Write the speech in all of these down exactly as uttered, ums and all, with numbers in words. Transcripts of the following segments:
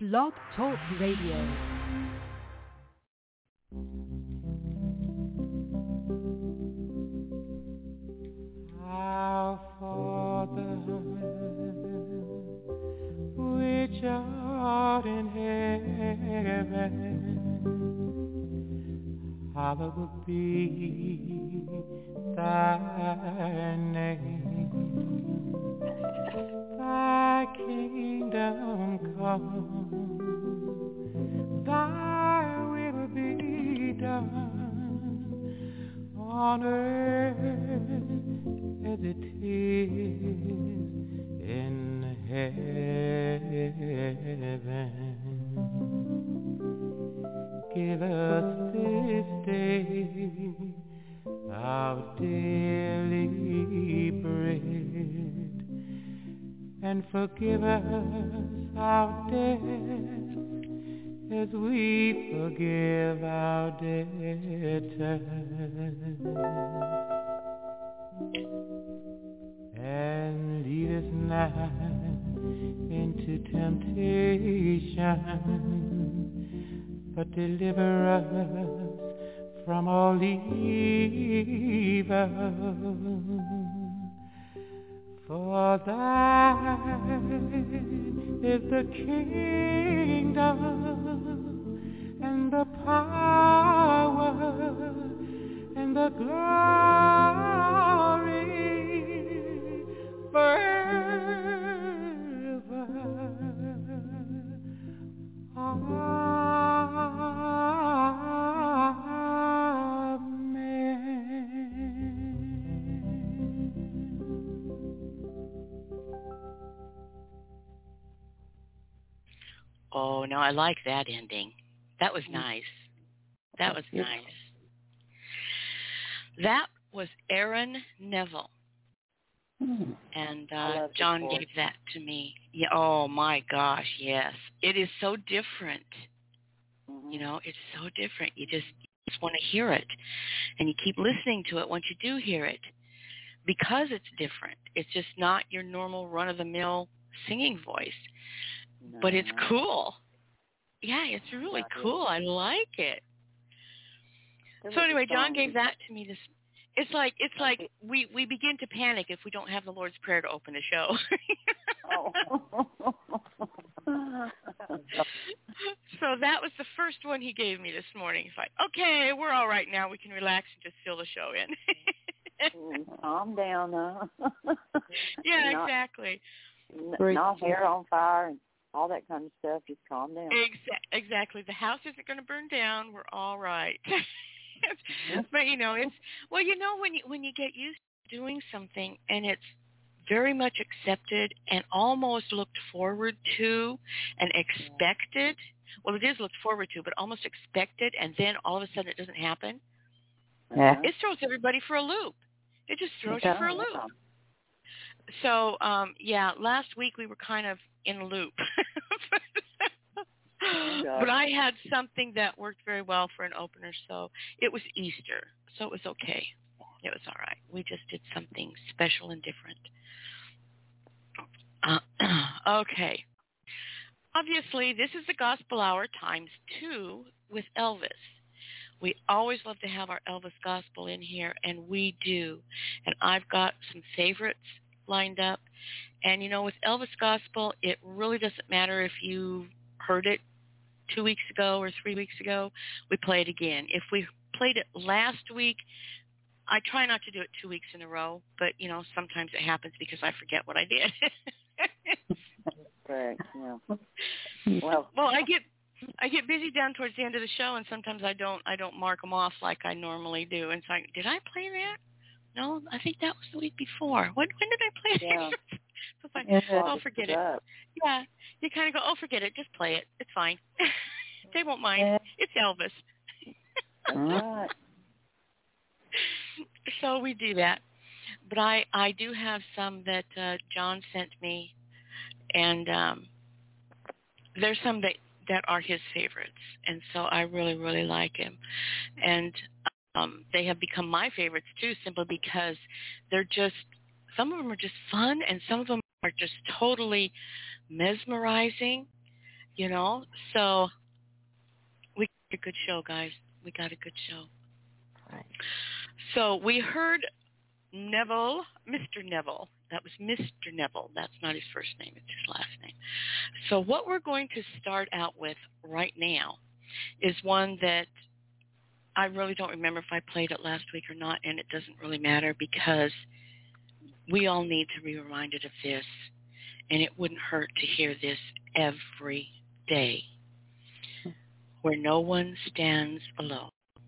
Blog Talk Radio. Our Father, which art in heaven, hallowed be thy name. Thy kingdom come, thy will be done on earth as it is in heaven. Give us this day our daily bread, and forgive us our debts as we forgive our debtors. And lead us not into temptation, but deliver us from all evil. For thine is the kingdom and the power and the glory forever. Oh, no, I like that ending. That was nice. That was nice. That was Aaron Neville. And uh, John gave that to me. Yeah. Oh, my gosh, yes. It is so different. Mm-hmm. You know, it's so different. You just, you just want to hear it. And you keep listening to it once you do hear it. Because it's different. It's just not your normal run-of-the-mill singing voice. No. But it's cool. Yeah, it's really cool. I like it. So anyway, John gave that to me this. It's like it's like we, we begin to panic if we don't have the Lord's Prayer to open the show. Oh. So that was the first one he gave me this morning. It's like, okay, we're all right now. We can relax and just fill the show in. Calm down, huh? Yeah, not, exactly. N- not hair on fire and all that kind of stuff. Just calm down. Exa- exactly. The house isn't going to burn down. We're all right. But, you know, it's, well, you know, when you, when you get used to doing something and it's very much accepted and almost looked forward to and expected, well, it is looked forward to, but almost expected, and then all of a sudden it doesn't happen, yeah. It throws everybody for a loop. It just throws you for a loop. So, um, yeah, last week we were kind of in a loop. But I had something that worked very well for an opener, so it was Easter, so it was okay. It was all right. We just did something special and different. Uh, okay. Obviously, this is the Gospel Hour times two with Elvis. We always love to have our Elvis Gospel in here, and we do. And I've got some favorites lined up. And, you know, with Elvis Gospel, it really doesn't matter if you heard it two weeks ago or three weeks ago. We play it again. If we played it last week, I try not to do it two weeks in a row, but, you know, sometimes it happens because I forget what I did. Correct, yeah. Well, well, I get I get busy down towards the end of the show, and sometimes I don't I don't mark them off like I normally do. And it's like, did I play that? No, I think that was the week before. When when did I play yeah. that? So it's like, yeah, oh, forget it. Up. Yeah, you kind of go, oh, forget it. Just play it. It's fine. They won't mind. Yeah. It's Elvis. All right. So we do that. But I, I do have some that uh, John sent me, and um, there's some that, that are his favorites, and so I really, really like him. And um, they have become my favorites, too, simply because they're just, some of them are just fun, and some of them are just totally mesmerizing. You know, so we got a good show, guys. We got a good show. Right. So we heard Neville, Mister Neville. That was Mister Neville. That's not his first name. It's his last name. So what we're going to start out with right now is one that I really don't remember if I played it last week or not, and it doesn't really matter because we all need to be reminded of this, and it wouldn't hurt to hear this every day, where no one stands alone.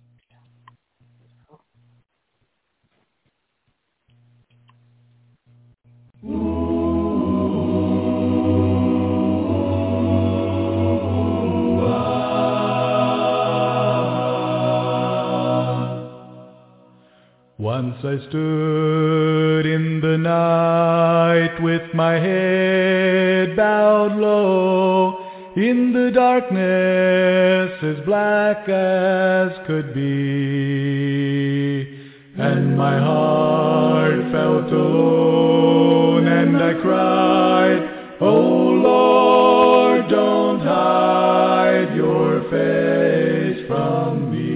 Once I stood in the night with my head bowed low, in the darkness as black as could be, and my heart felt alone, and I cried, "Oh Lord, don't hide your face from me.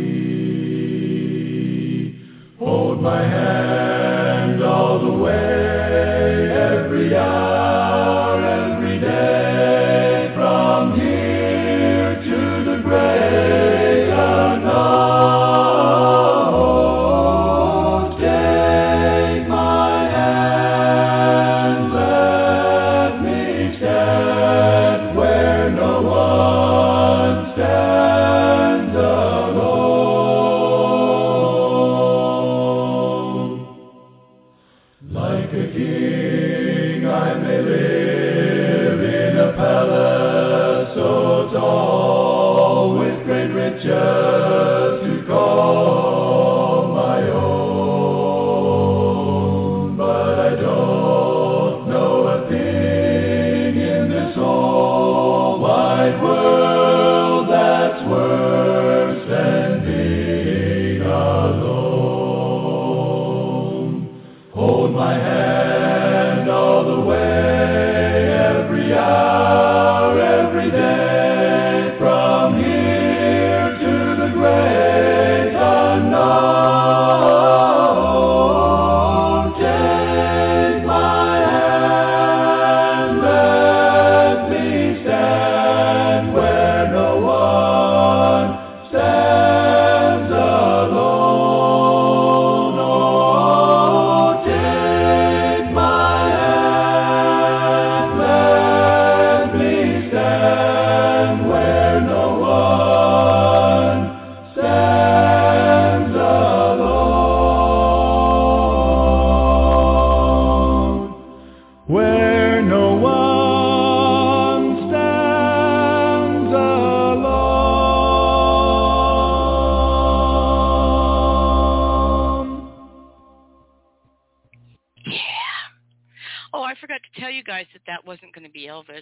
Hold my hand all the way, every hour, every day, from here to the great unknown. Take my hand, let me stand where no one stands alone. Like a king I may live in a palace so tall, with great riches to call my own. But I don't know a thing in this whole wide world that's worse than being alone. Hold my hand all the way, every hour, every day, from here to the great unknown. Take my hand, let me stand where no one stands alone. Oh, take my hand, let me stand where no one stands alone. Where no one stands alone. Yeah. Oh, I forgot to tell you guys that that wasn't going to be Elvis.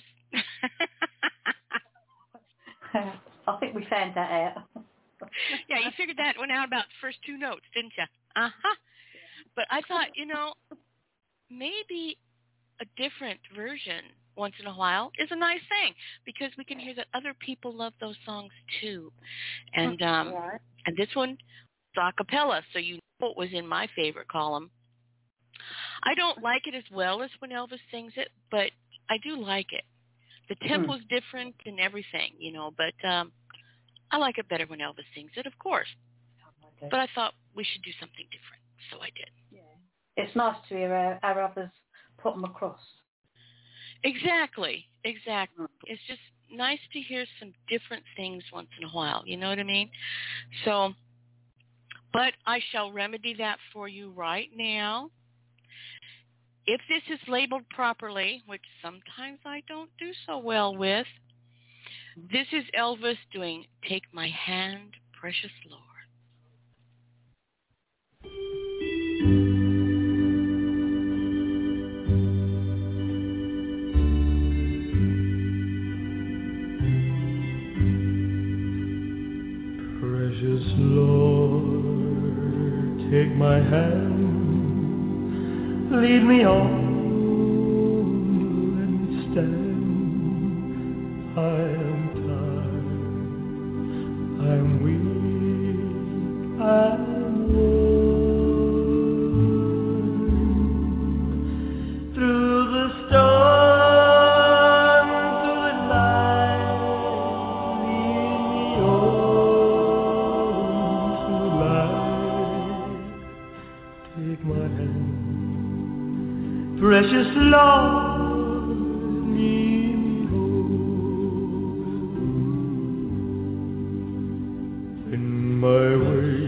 I think we found that out. Yeah, you figured that one out about the first two notes, didn't you? Uh-huh. But I thought, you know, maybe a different version once in a while is a nice thing because we can hear that other people love those songs too. And um, Right. and this one is a cappella, so you know it was in my favorite column. I don't like it as well as when Elvis sings it, but I do like it. The tempo's different and everything, you know, but um, I like it better when Elvis sings it, of course. Okay. But I thought we should do something different, so I did. It's nice to hear our, our others put them across. Exactly, exactly. It's just nice to hear some different things once in a while, you know what I mean? So, but I shall remedy that for you right now. If this is labeled properly, which sometimes I don't do so well with, this is Elvis doing Take My Hand, Precious Lord. Precious Lord, take my hand, lead me on and stand. I am precious Lord, lead me home. When my way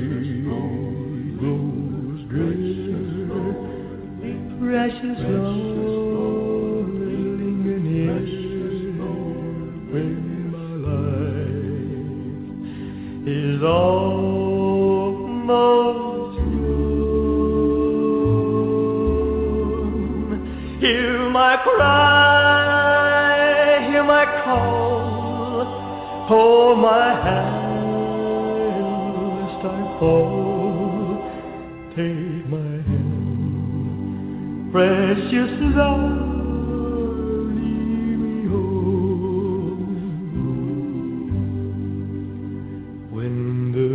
goes drear, precious Lord, linger near. When my life is almost gone, hear my cry, hear my call, hold my hand lest I fall. Take my hand, precious Lord, lead me home. When the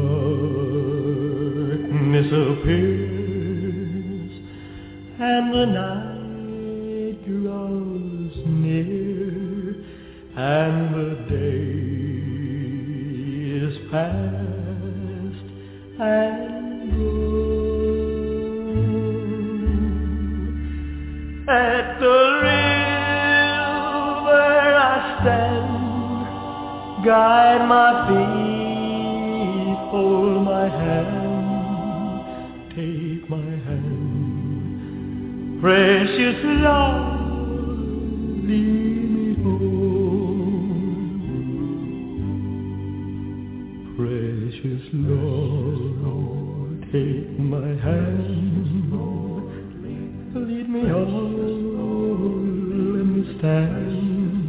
darkness appears and the night draws near and the day is past and gone, at the river I stand, guide my feet, hold my hand, take my hand, precious Lord, lead me home. Precious Lord, take my hand, lead me home, let me stand.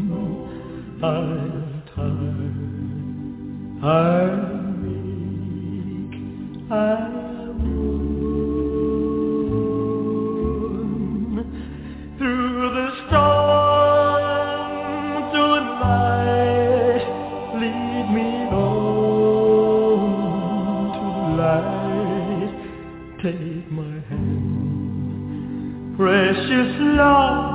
I'm tired, I'm weak, I'm worn. Through the storm, through the night, lead me home to the light. Take my hand, precious Lord.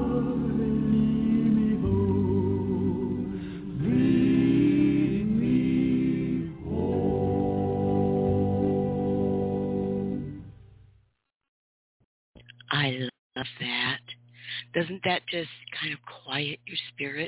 I love that. Doesn't that just kind of quiet your spirit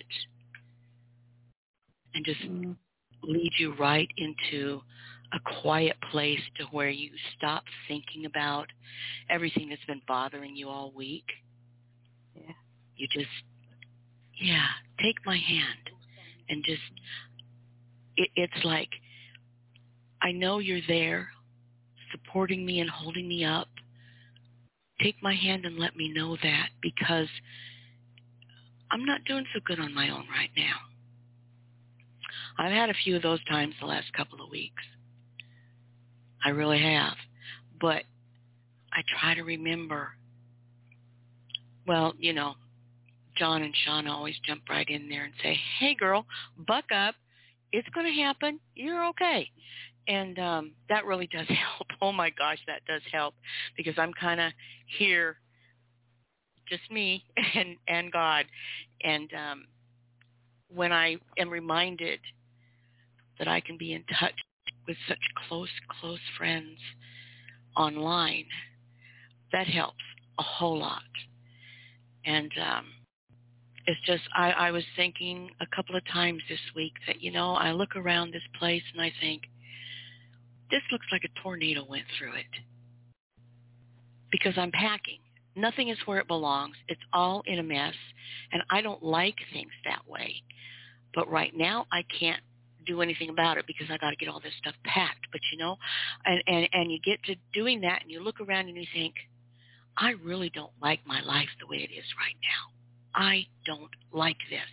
and just mm. lead you right into a quiet place to where you stop thinking about everything that's been bothering you all week? Yeah. You just, yeah, take my hand and just, it, it's like, I know you're there supporting me and holding me up. Take my hand and let me know that, because I'm not doing so good on my own right now. I've had a few of those times the last couple of weeks. I really have. But I try to remember, well, you know, John and Shauna always jump right in there and say, hey, girl, buck up. It's going to happen. You're okay. And um, that really does help. Oh, my gosh, that does help, because I'm kind of here, just me and, and God. And um, when I am reminded that I can be in touch with such close, close friends online, that helps a whole lot. And um, it's just, I, I was thinking a couple of times this week that, you know, I look around this place and I think, this looks like a tornado went through it, because I'm packing. Nothing is where it belongs. It's all in a mess, and I don't like things that way. But right now, I can't do anything about it because I got to get all this stuff packed. But, you know, and, and, and you get to doing that, and you look around and you think, I really don't like my life the way it is right now. I don't like this.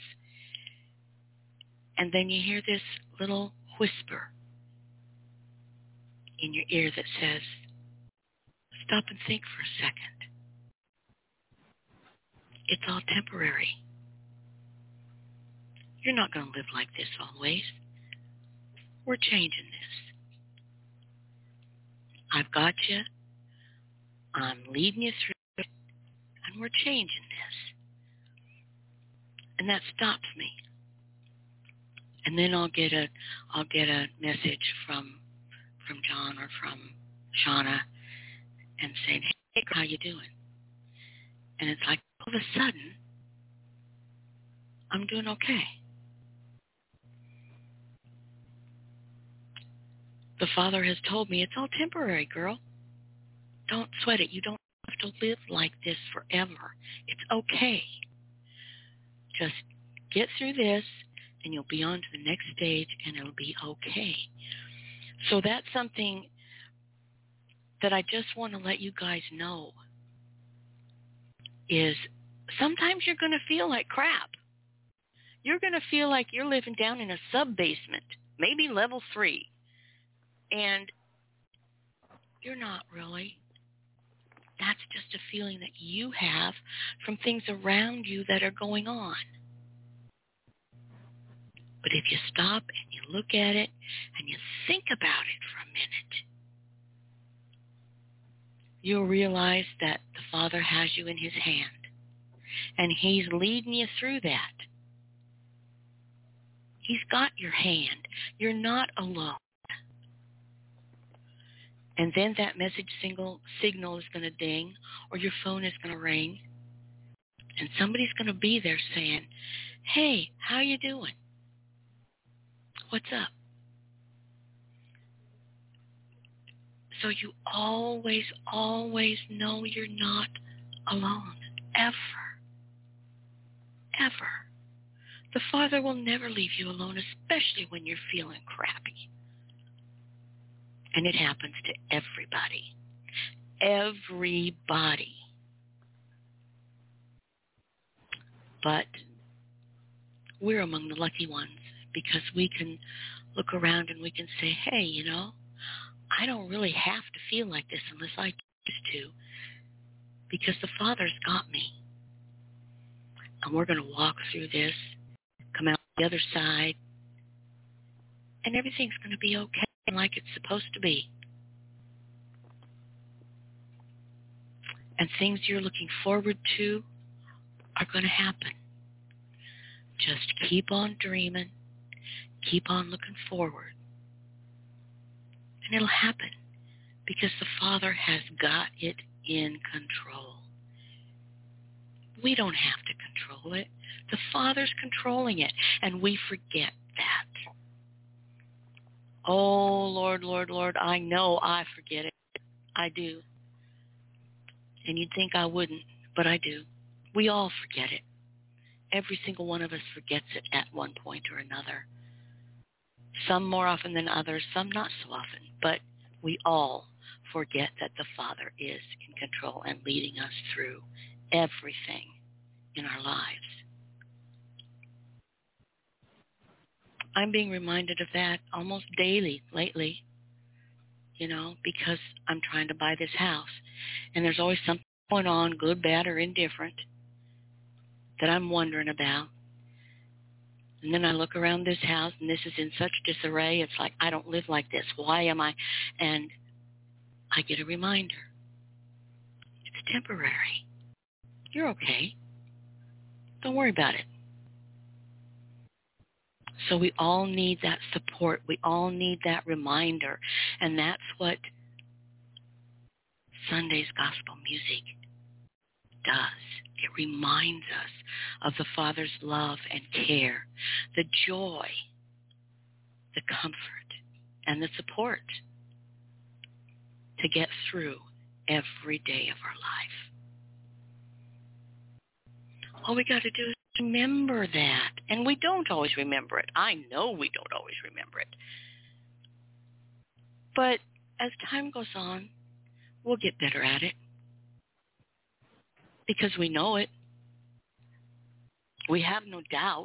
And then you hear this little whisper in your ear that says, stop and think for a second. It's all temporary. You're not going to live like this always. We're changing this. I've got you. I'm leading you through it, and we're changing this. And that stops me. And then I'll get a, I'll get a message from from John or from Shauna and saying, hey, how you doing? And it's like all of a sudden, I'm doing okay. The Father has told me it's all temporary, girl. Don't sweat it. You don't have to live like this forever. It's okay. Just get through this, and you'll be on to the next stage, and it'll be okay. So that's something that I just want to let you guys know is sometimes you're going to feel like crap. You're going to feel like you're living down in a sub-basement, maybe level three, and you're not really. That's just a feeling that you have from things around you that are going on. But if you stop and you look at it and you think about it for a minute, you'll realize that the Father has you in his hand, and he's leading you through that. He's got your hand. You're not alone. And then that message single signal is going to ding, or your phone is going to ring, and somebody's going to be there saying, hey, how you doing? What's up? So you always, always know you're not alone, ever, ever. The Father will never leave you alone, especially when you're feeling crappy. And it happens to everybody. Everybody. But we're among the lucky ones because we can look around and we can say, hey, you know, I don't really have to feel like this unless I choose to, because the Father's got me. And we're going to walk through this, come out the other side, and everything's going to be okay like it's supposed to be. And things you're looking forward to are going to happen. Just keep on dreaming, keep on looking forward, and it'll happen because the Father has got it in control. We don't have to control it. The Father's controlling it, and we forget that. Oh, Lord, Lord, Lord, I know I forget it. I do. And you'd think I wouldn't, but I do. We all forget it. Every single one of us forgets it at one point or another. Some more often than others, some not so often. But we all forget that the Father is in control and leading us through everything in our lives. I'm being reminded of that almost daily lately, you know, because I'm trying to buy this house. And there's always something going on, good, bad, or indifferent, that I'm wondering about. And then I look around this house, and this is in such disarray. It's like, I don't live like this. Why am I? And I get a reminder. It's temporary. You're okay. Don't worry about it. So we all need that support. We all need that reminder. And that's what Sunday's gospel music does. It reminds us of the Father's love and care, the joy, the comfort, and the support to get through every day of our life. All we got to do is remember that. And we don't always remember it. I know we don't always remember it. But as time goes on, we'll get better at it. Because we know it. We have no doubt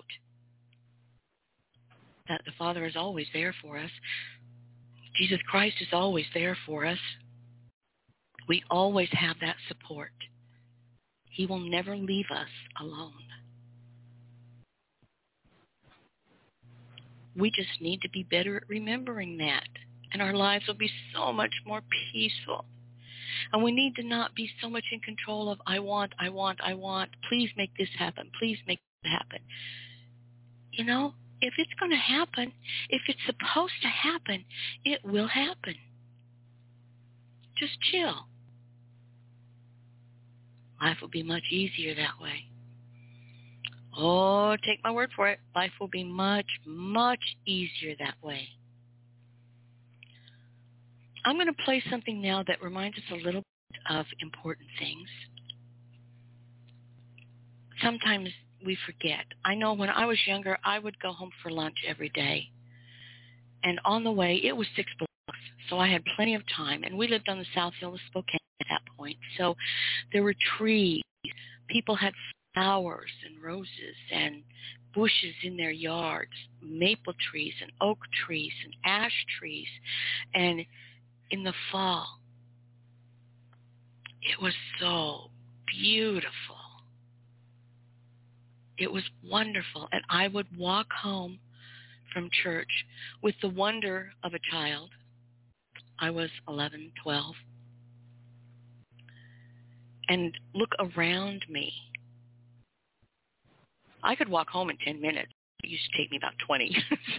that the Father is always there for us. Jesus Christ is always there for us. We always have that support. He will never leave us alone. We just need to be better at remembering that, and our lives will be so much more peaceful. And we need to not be so much in control of, I want, I want, I want, please make this happen, please make it happen. You know, if it's going to happen, if it's supposed to happen, it will happen. Just chill. life will be much easier that way. Oh, take my word for it. Life will be much, much easier that way. I'm going to play something now that reminds us a little bit of important things. Sometimes we forget. I know when I was younger, I would go home for lunch every day. And on the way, it was six blocks, so I had plenty of time. And we lived on the South Hill of Spokane at that point. So there were trees. People had flowers and roses and bushes in their yards, maple trees and oak trees and ash trees. And in the fall, it was so beautiful. It was wonderful. And I would walk home from church with the wonder of a child. I was eleven, twelve. And look around me. I could walk home in ten minutes. It used to take me about twenty.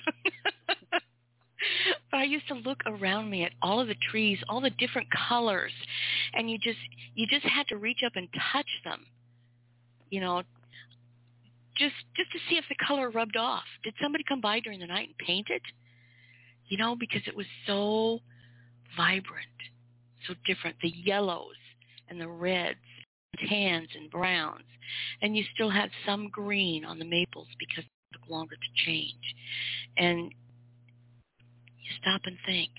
But I used to look around me at all of the trees, all the different colors, and you just you just had to reach up and touch them, you know, just just to see if the color rubbed off. Did somebody come by during the night and paint it? You know, because it was so vibrant, so different. The yellows and the reds, tans and browns, and you still had some green on the maples because it took longer to change. And you stop and think.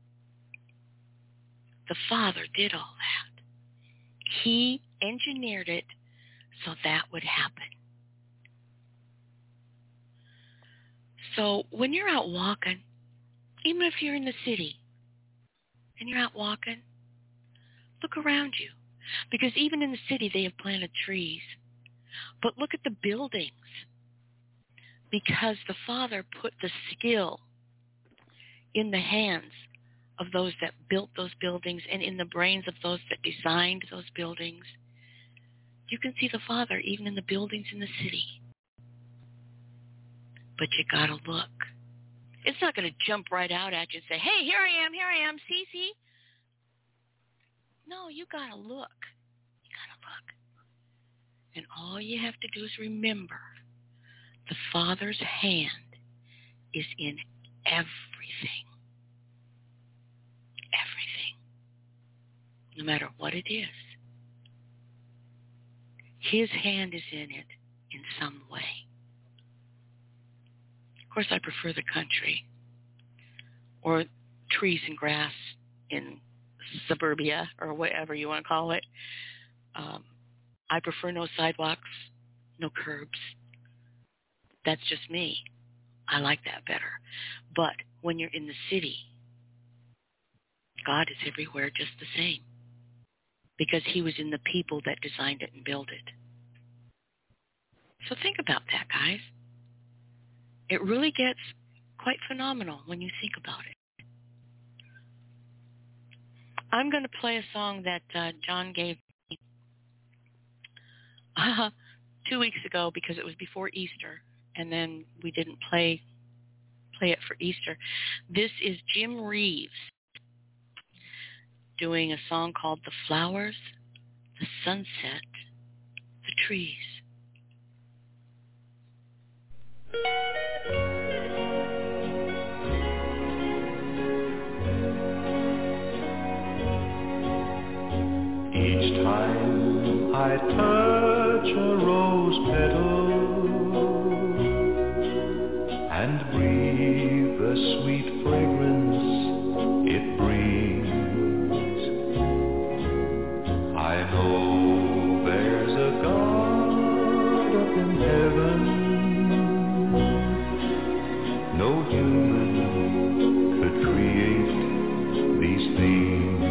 The Father did all that. He engineered it so that would happen. So when you're out walking, even if you're in the city and you're out walking, look around you. Because even in the city, they have planted trees. But look at the buildings. Because the Father put the skill in the hands of those that built those buildings and in the brains of those that designed those buildings. You can see the Father even in the buildings in the city. But you got to look. It's not going to jump right out at you and say, hey, here I am, here I am, see, see? No, you got to look. You got to look. And all you have to do is remember the Father's hand is in everything. Everything. No matter what it is. His hand is in it in some way. Of course, I prefer the country or trees and grass in suburbia or whatever you want to call it. Um, I prefer no sidewalks, no curbs. That's just me. I like that better. But when you're in the city, God is everywhere just the same because he was in the people that designed it and built it. So think about that, guys. It really gets quite phenomenal when you think about it. I'm going to play a song that uh, John gave me uh, two weeks ago because it was before Easter, and then we didn't play play it for Easter. This is Jim Reeves doing a song called The Flowers, the Sunset, the Trees. Each time I touch a rose petal and breathe the sweet fragrance it brings, I know there's a God up in heaven. No human could create these things.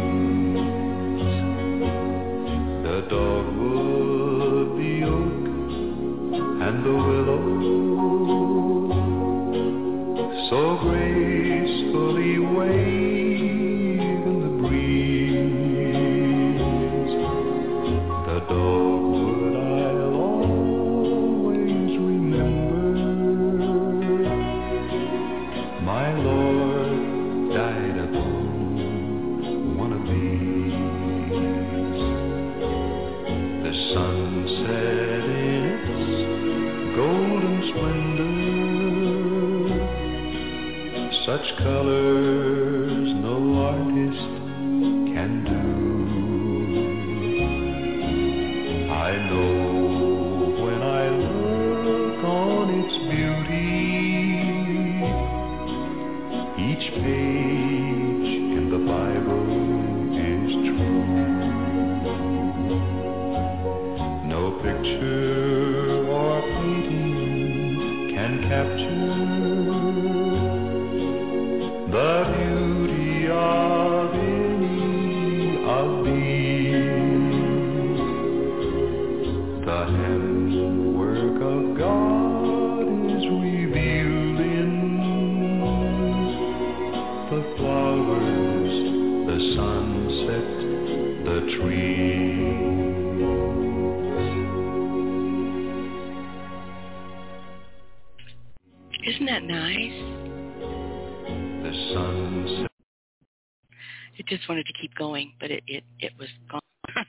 The dogwood, the oak, and the willow so gracefully wave in the breeze. The dogwood I'll always remember. My Lord died upon one of these. The such colors no artist can do. I know when I look on its beauty, each page in the Bible is true. No picture or painting can capture the beauty of any of these. The handwork of God is revealed in the flowers, the sunset, the trees. Isn't that nice? The sunset. It just wanted to keep going, but it, it, it was gone.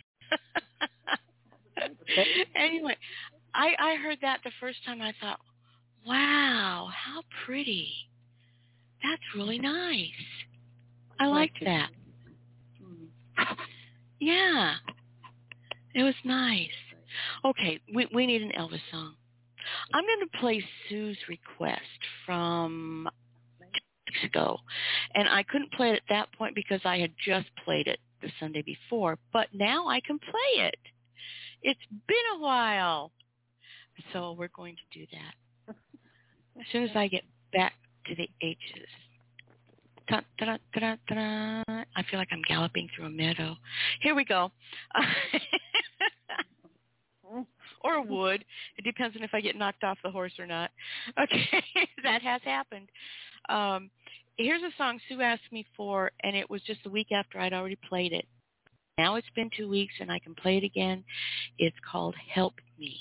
Anyway, I, I heard that the first time. I thought, wow, how pretty. That's really nice. I liked that. Yeah, it was nice. Okay, we, we need an Elvis song. I'm going to play Sue's request from two weeks ago, and I couldn't play it at that point because I had just played it the Sunday before, but now I can play it. It's been a while, so we're going to do that as soon as I get back to the H's. Da, da, da, da, da. I feel like I'm galloping through a meadow. Here we go. Or a wood. It depends on if I get knocked off the horse or not. Okay, that has happened. Um, here's a song Sue asked me for, and it was just a week after I'd already played it. Now it's been two weeks, and I can play it again. It's called Help Me.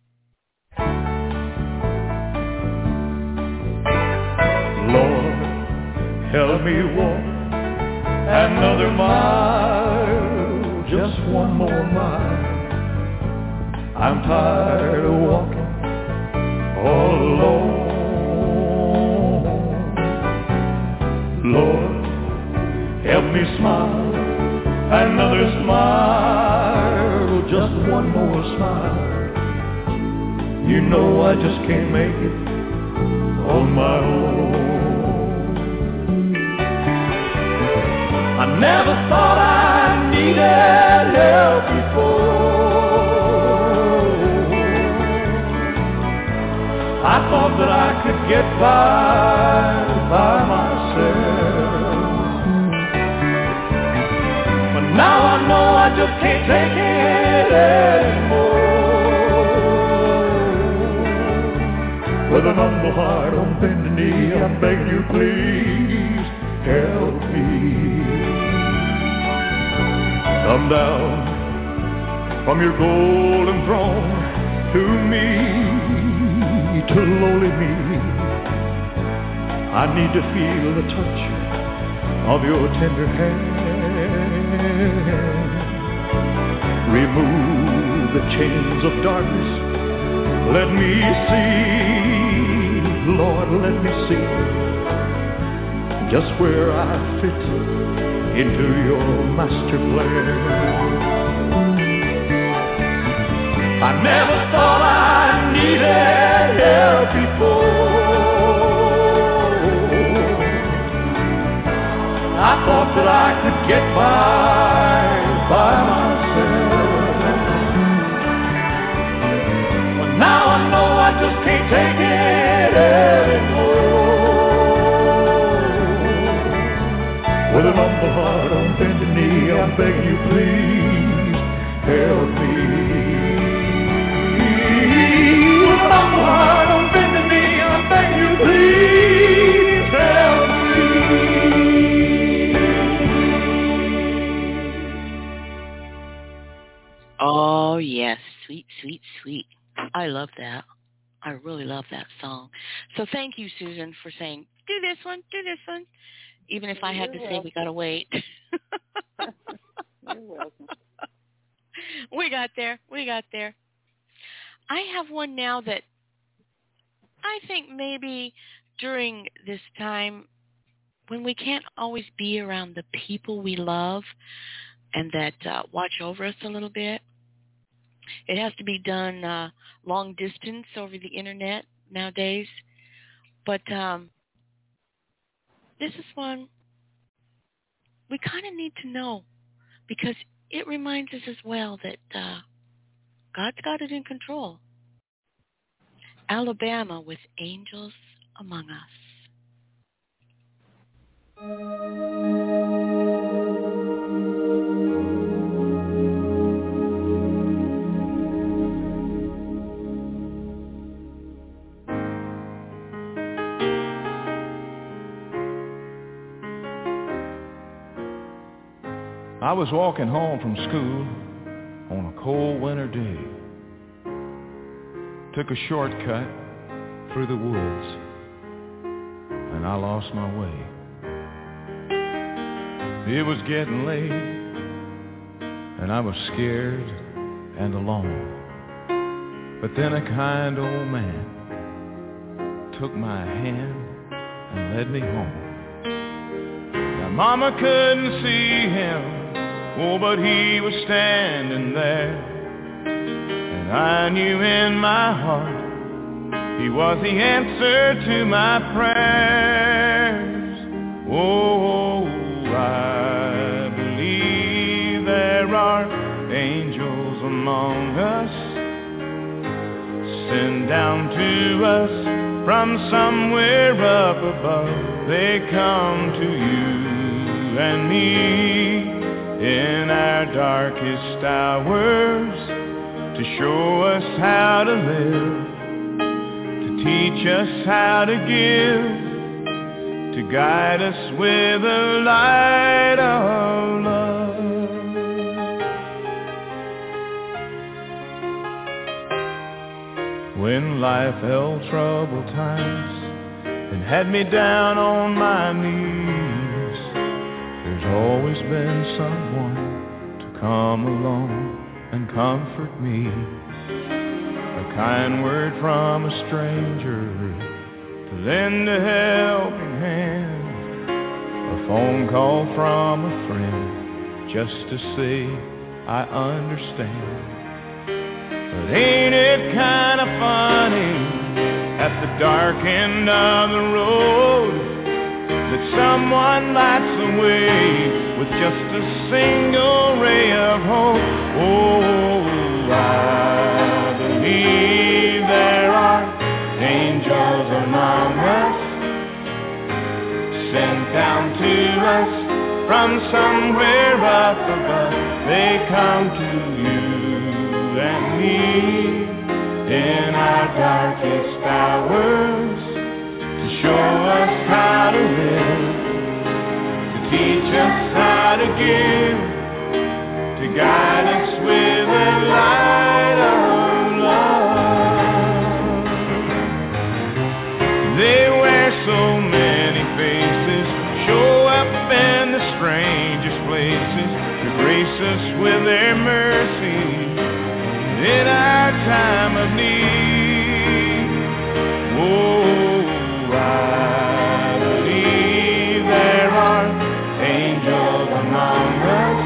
Lord, help me walk another mile, just one more mile. I'm tired of walking all alone. Lord, help me smile another smile, just one more smile. You know I just can't make it on my own. I never thought I needed help before. I thought that I could get by by myself. But now I know I just can't take it anymore. With an humble heart on bended knee, I beg you please help me. Come down from your golden throne to me, to lowly me. I need to feel the touch of your tender hand. Remove the chains of darkness. Let me see, Lord, let me see just where I fit into your master plan. I never thought I needed help before. I thought that I could get by by myself. But now I know I just can't take it anymore. With an humble heart on bended knee, I beg you please help me. With an humble heart on bended knee, I beg you please help me. Oh, yes. Sweet, sweet, sweet. I love that. I really love that song. So thank you, Susan, for saying, do this one, do this one. Even if I had to say we got to wait. You're welcome. We got there. We got there. I have one now that I think maybe during this time when we can't always be around the people we love and that uh, watch over us a little bit, it has to be done uh, long distance over the internet nowadays. But um, this is one we kind of need to know, because it reminds us as well that uh, God's got it in control. Alabama with Angels Among Us. I was walking home from school on a cold winter day. Took a shortcut through the woods, and I lost my way. It was getting late, and I was scared and alone. But then a kind old man took my hand and led me home. Now Mama couldn't see him, oh, but he was standing there. And I knew in my heart he was the answer to my prayers. Oh, I believe there are angels among us, sent down to us from somewhere up above. They come to you and me in our darkest hours, to show us how to live, to teach us how to give, to guide us with the light of love. When life held troubled times and had me down on my knees, there's always been someone to come along and comfort me. A kind word from a stranger to lend a helping hand, a phone call from a friend just to say I understand. But ain't it kind of funny at the dark end of the road that someone lights the way with just a single ray of hope? Oh, I believe there are angels among us, sent down to us from somewhere up above. They come to you and me in our darkest hours, to show us how to live, to teach us how to give, to guide us with the light of love. They wear so many faces, show up in the strangest places, to grace us with their mercy in our time of need. Oh, I believe there are angels among us,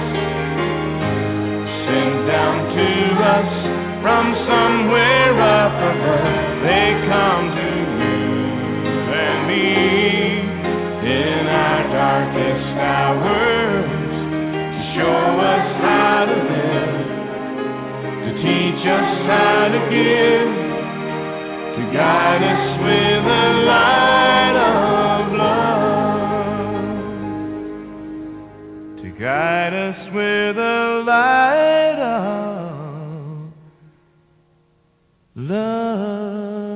sent down to us from somewhere up above. They come to you and me in our darkest hours, to show us how to live, to teach us how to give, to guide us with the light of love, to guide us with the light of love.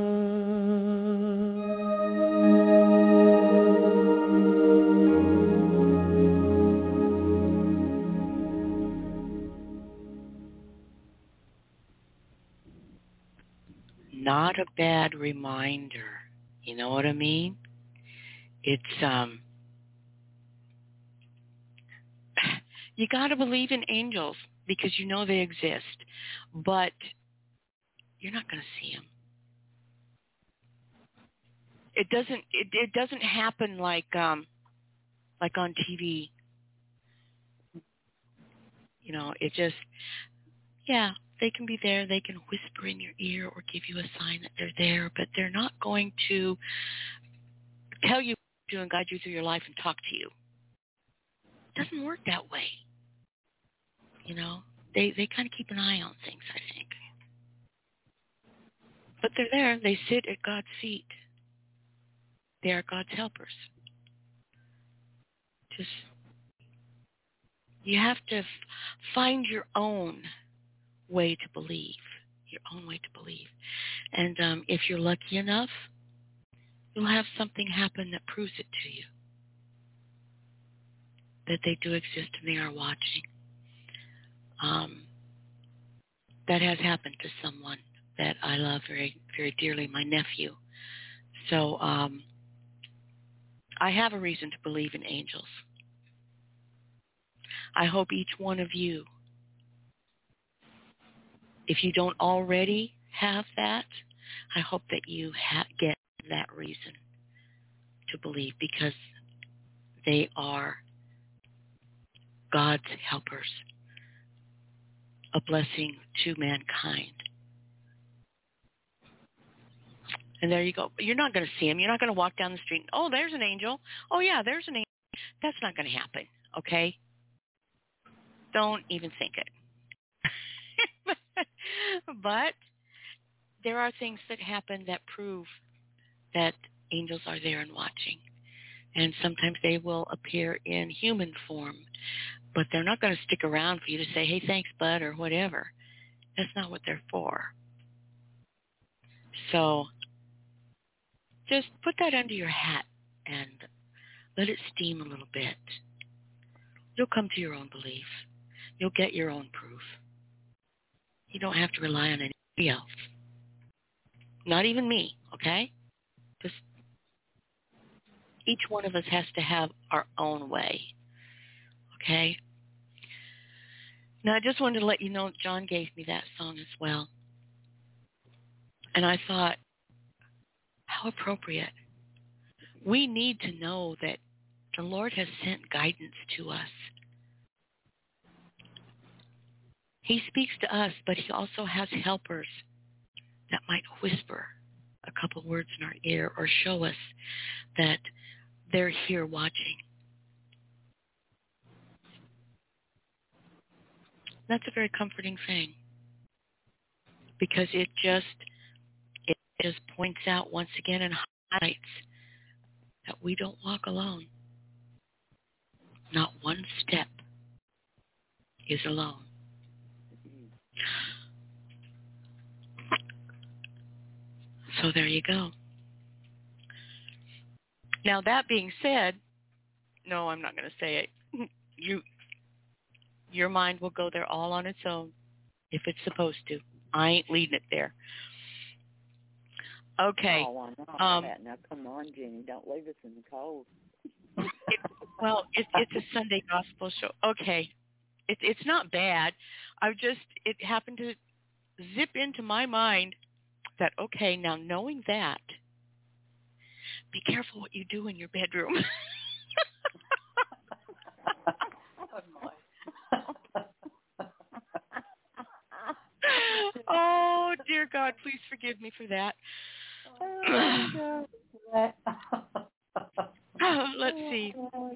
Not a bad reminder. You know what I mean? It's, um, you got to believe in angels because you know they exist, but you're not going to see them. It doesn't, it, it doesn't happen like, um, like on T V. You know, it just, yeah, they can be there. They can whisper in your ear or give you a sign that they're there, but they're not going to tell you what to do and guide you through your life and talk to you. It doesn't work that way. You know, they, they kind of keep an eye on things, I think. But they're there. They sit at God's feet. They are God's helpers. Just, you have to f- find your own way to believe, your own way to believe. And um, if you're lucky enough, you'll have something happen that proves it to you, that they do exist and they are watching. Um, that has happened to someone that I love very, very dearly, my nephew. So um, I have a reason to believe in angels. I hope each one of you, if you don't already have that, I hope that you ha- get that reason to believe, because they are God's helpers, a blessing to mankind. And there you go. You're not going to see them. You're not going to walk down the street and, oh, there's an angel. Oh, yeah, there's an angel. That's not going to happen, okay? Don't even think it. But there are things that happen that prove that angels are there and watching. And sometimes they will appear in human form, but they're not going to stick around for you to say, hey, thanks, bud, or whatever. That's not what they're for. So just put that under your hat and let it steam a little bit. You'll come to your own belief. You'll get your own proof. You don't have to rely on anybody else. Not even me, okay? Just each one of us has to have our own way, okay? Now, I just wanted to let you know John gave me that song as well. And I thought, how appropriate. We need to know that the Lord has sent guidance to us. He speaks to us, but he also has helpers that might whisper a couple words in our ear or show us that they're here watching. That's a very comforting thing, because it just it just points out once again and highlights that we don't walk alone. Not one step is alone. So there you go. Now, that being said, no, I'm not going to say it. You, your mind will go there all on its own if it's supposed to. I ain't leading it there. Okay. Oh, why not? Um, Now, come on, Jenny. Don't leave us in the cold. it, well, it, it's a Sunday gospel show. Okay. It, it's not bad. I just, it happened to zip into my mind that, okay, now knowing that, be careful what you do in your bedroom. Oh, dear God, please forgive me for that. Oh, let's see.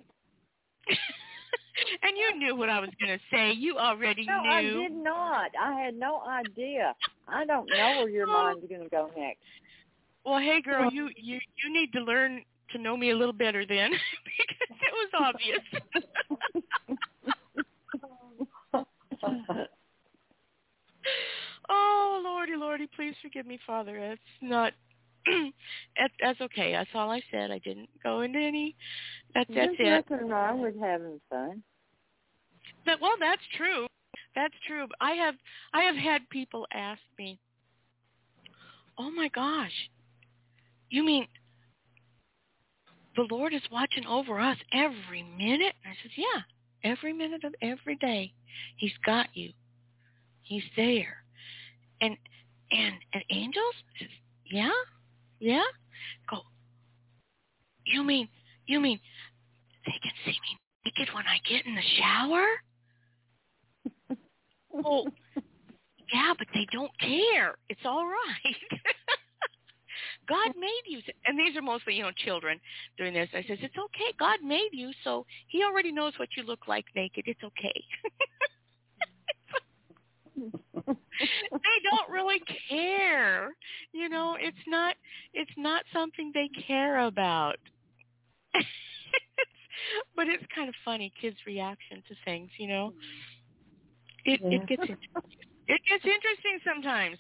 And you knew what I was going to say. You already no, knew. I did not. I had no idea. I don't know where your Oh. mind's going to go next. Well, hey, girl, you, you, you need to learn to know me a little better then, because it was obvious. Oh, Lordy, Lordy, please forgive me, Father. It's not, that's, that's okay. That's all I said. I didn't go into any, that's, that's There's it. nothing wrong with having fun. But, well, that's true. That's true. But I have, I have had people ask me, oh, my gosh, you mean the Lord is watching over us every minute? And I said, yeah, every minute of every day. He's got you. He's there. And and and angels? I said, yeah? Yeah? Go, you mean, you mean they can see me naked when I get in the shower? Well, yeah, but they don't care. It's all right. God made you. And these are mostly, you know, children doing this. I says, it's okay. God made you, so he already knows what you look like naked. It's okay. They don't really care. You know, it's not it's not something they care about. But it's kind of funny, kids' reaction to things, you know. It Yeah. it gets it gets interesting sometimes.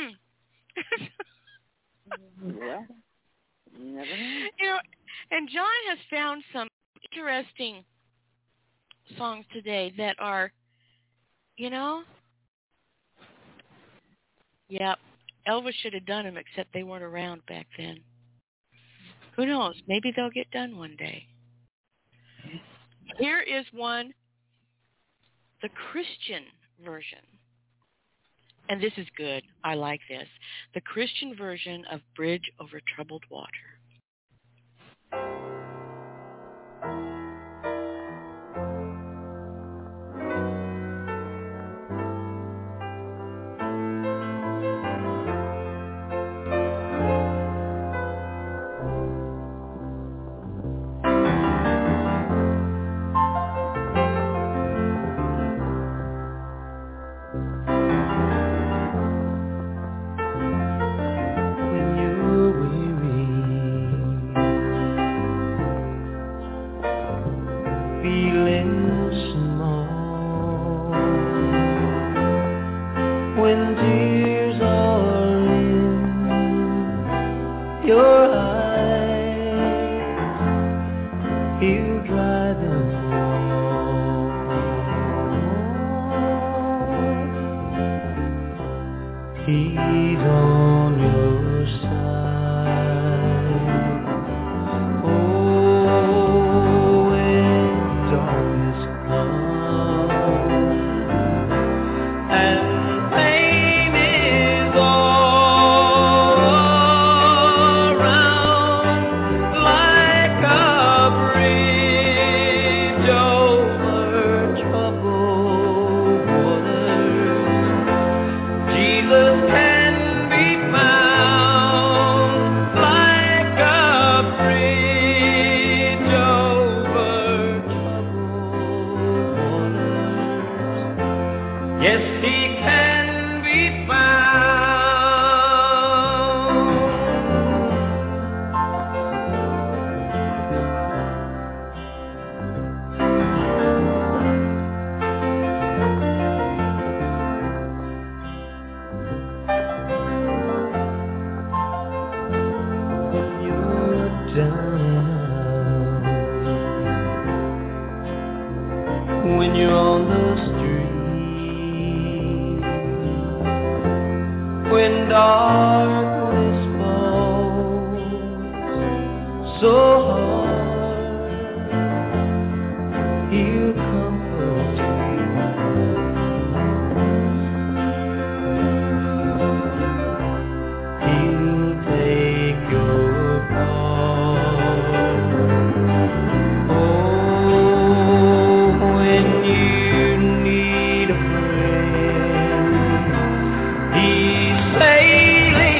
Yeah. You never know. You know, and John has found some interesting songs today that are, you know, yep, Elvis should have done them, except they weren't around back then. Who knows? Maybe they'll get done one day. Here is one, the Christian version. And this is good. I like this. The Christian version of Bridge Over Troubled Water. Sailing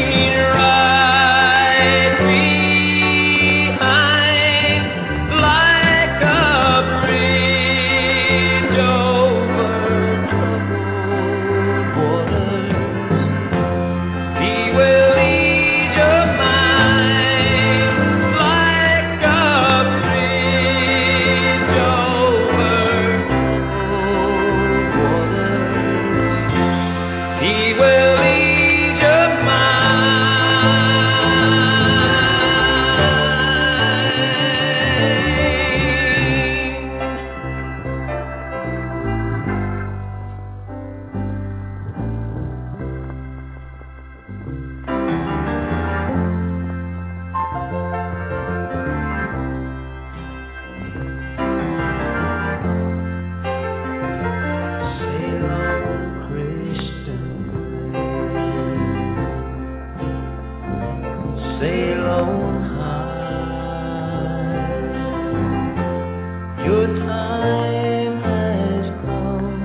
Your time has come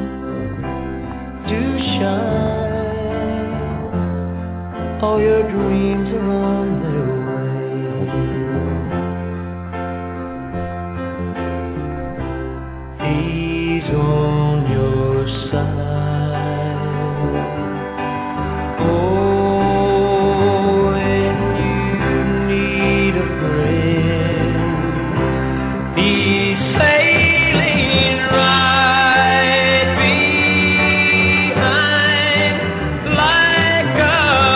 to shine. All your dreams are on their way. He's on your side. Oh, when you need a friend, he's sailing right behind, like a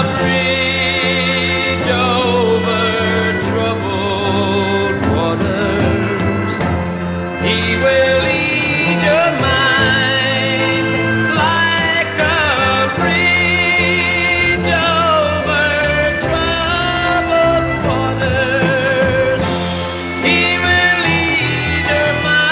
bridge over troubled waters. He will lead your mind, like a bridge over troubled waters. He will lead your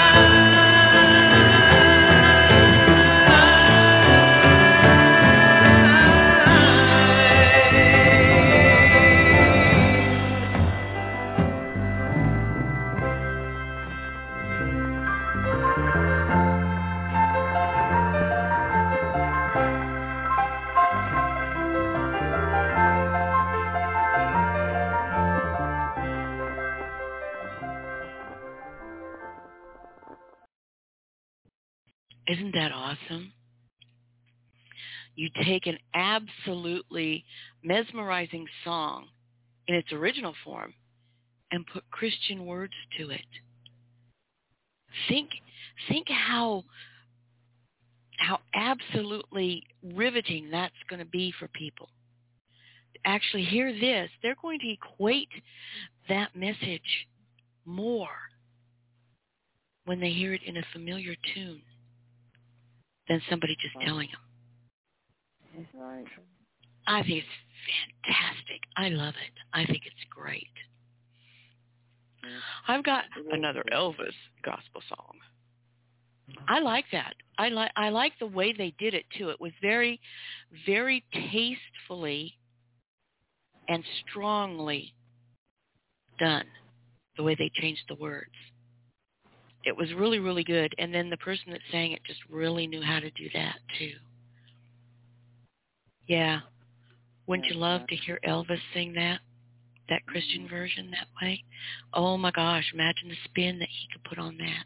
Isn't that awesome? You take an absolutely mesmerizing song in its original form and put Christian words to it. Think think how how absolutely riveting that's going to be for people. Actually hear this, they're going to equate that message more when they hear it in a familiar tune than somebody just telling them. Right. I think it's fantastic. I love it. I think it's great. I've got another Elvis gospel song. I like that. I like I like the way they did it too. It was very, very tastefully and strongly done. The way they changed the words. It was really, really good. And then the person that sang it just really knew how to do that too. Yeah. Wouldn't you love to hear Elvis sing that? That Christian version that way? Oh my gosh, imagine the spin that he could put on that.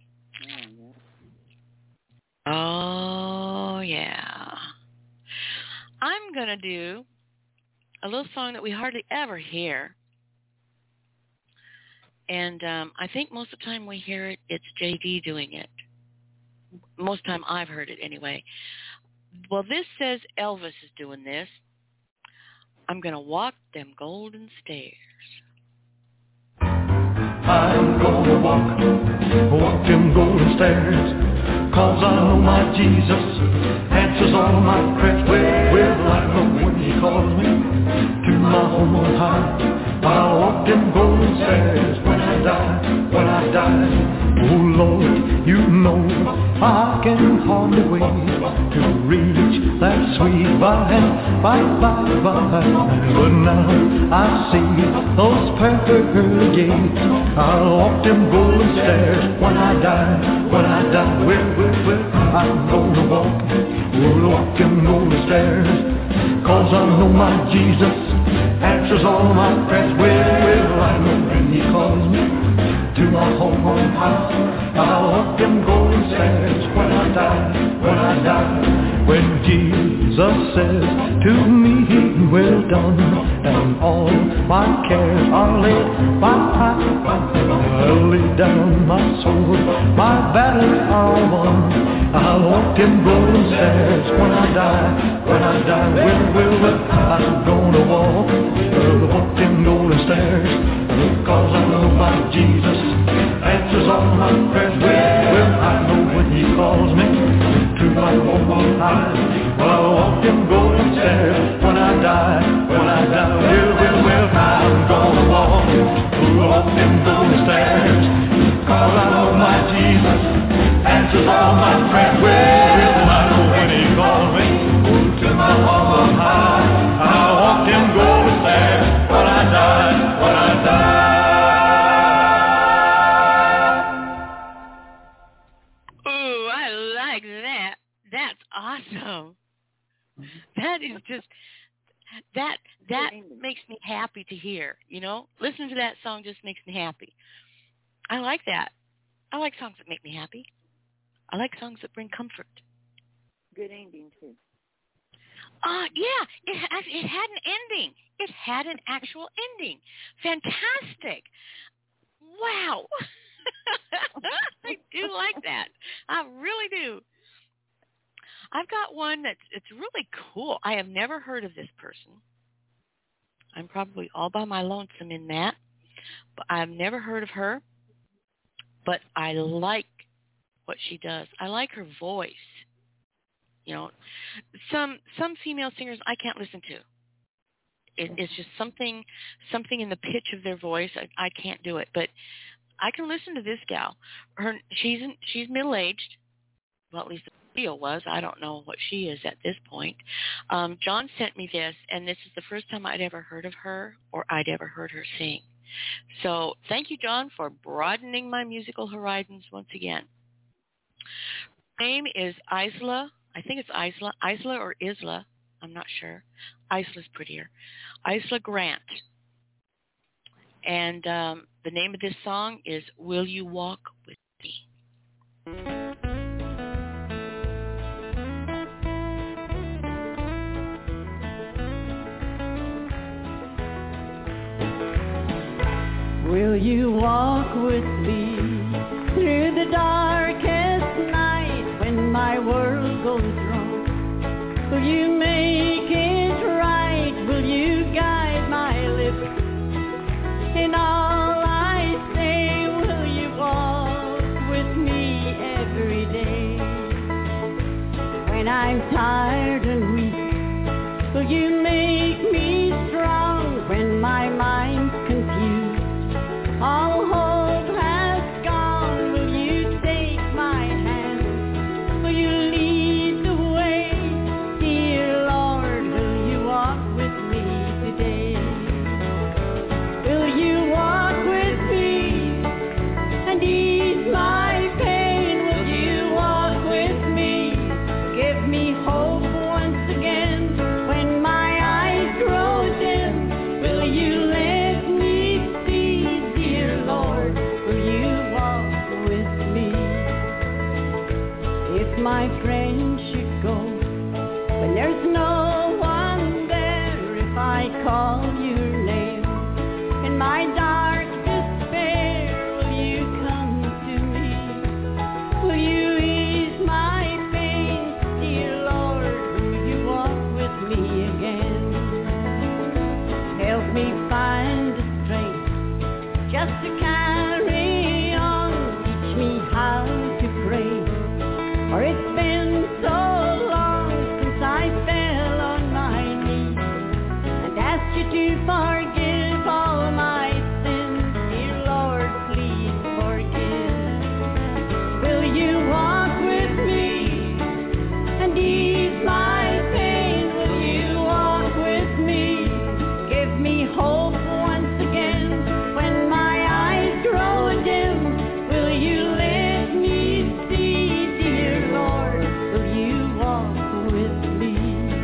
Oh yeah. I'm going to do a little song that we hardly ever hear. And um, I think most of the time we hear it, it's J D doing it. Most of the time I've heard it anyway. Well, this says Elvis is doing this. I'm going to walk them golden stairs. I'm gonna walk, walk them golden stairs, 'cause I know my Jesus answers all my prayers. Well, well, I know when he calls me to my home on high, I'll walk them golden stairs when I die, when I die. Oh Lord, you know I can hardly wait to reach that sweet by and by, by, by. But now I see those perfect gates. I'll walk them golden stairs when I die, when I die. Well, well, well, I'm gonna walk, we'll walk them golden stairs, 'cause I know my Jesus answers all my prayers. Well, well, I know when he calls me to my home on high, I'll walk them golden stairs when I die, when I die. When Jesus says to me, well done, and all my cares are laid by, I'll lay down my sword, my battles are won. I'll walk them golden stairs when I die, when I die. Well, well, well, I'm gonna walk, uh, walk them golden stairs, 'cause I know my Jesus answers all my prayers. Well, well, I know when he calls me to my home on high, well, I'll walk them golden stairs when I die, when I die. Well, well, well, I'm gonna walk, walk them golden stairs, 'cause I know my Jesus answers all my prayers. Well, well, I know when he calls me to my home on high, I'll walk them golden stairs when I die, when I die. That is just that that makes me happy to hear. You know, listening to that song just makes me happy. I like that. I like songs that make me happy. I like songs that bring comfort. Good ending too. Uh, yeah, it had, it had an ending. It had an actual ending. Fantastic. Wow. I do like that. I really do. I've got one that's it's really cool. I have never heard of this person. I'm probably all by my lonesome in that. But I've never heard of her. But I like what she does. I like her voice. You know, some some female singers I can't listen to. It, it's just something something in the pitch of their voice. I, I can't do it. But I can listen to this gal. Her she's in, she's middle aged. Well, at least the video was. I don't know what she is at this point. Um, John sent me this, and this is the first time I'd ever heard of her or I'd ever heard her sing. So thank you, John, for broadening my musical horizons once again. Her name is Isla. I think it's Isla, Isla or Isla. I'm not sure. Isla's prettier. Isla Grant. And um, the name of this song is Will You Walk With Me? Will you walk with me through the darkest night when my world goes wrong? Will you make it right? Will you guide my lips in all I say? Will you walk with me every day? When I'm tired and weak, will you make me strong when my mind's confused? All hope has gone. Will you take my hand? Will you lead the way? Dear Lord, will you walk with me today? Will you walk with me and ease my pain? Will you walk with me? Give me hope once again when my eyes grow dim. Will you let me see? Lord, will you walk with me? If my friend should go when there's no one there, if I call your name in my dark despair, will you come to me? Will you ease my pain? Dear Lord, will you walk with me again? Help me find the strength just to carry on. Teach me how to pray, for it's been so long since I fell on my knees and asked you to forgive all my sins. Dear Lord, please forgive. Will you walk with me and ease my pain? Will you walk with me? Give me hope once again when my eyes grow dim. Will you let me see? Dear Lord, will you walk with me?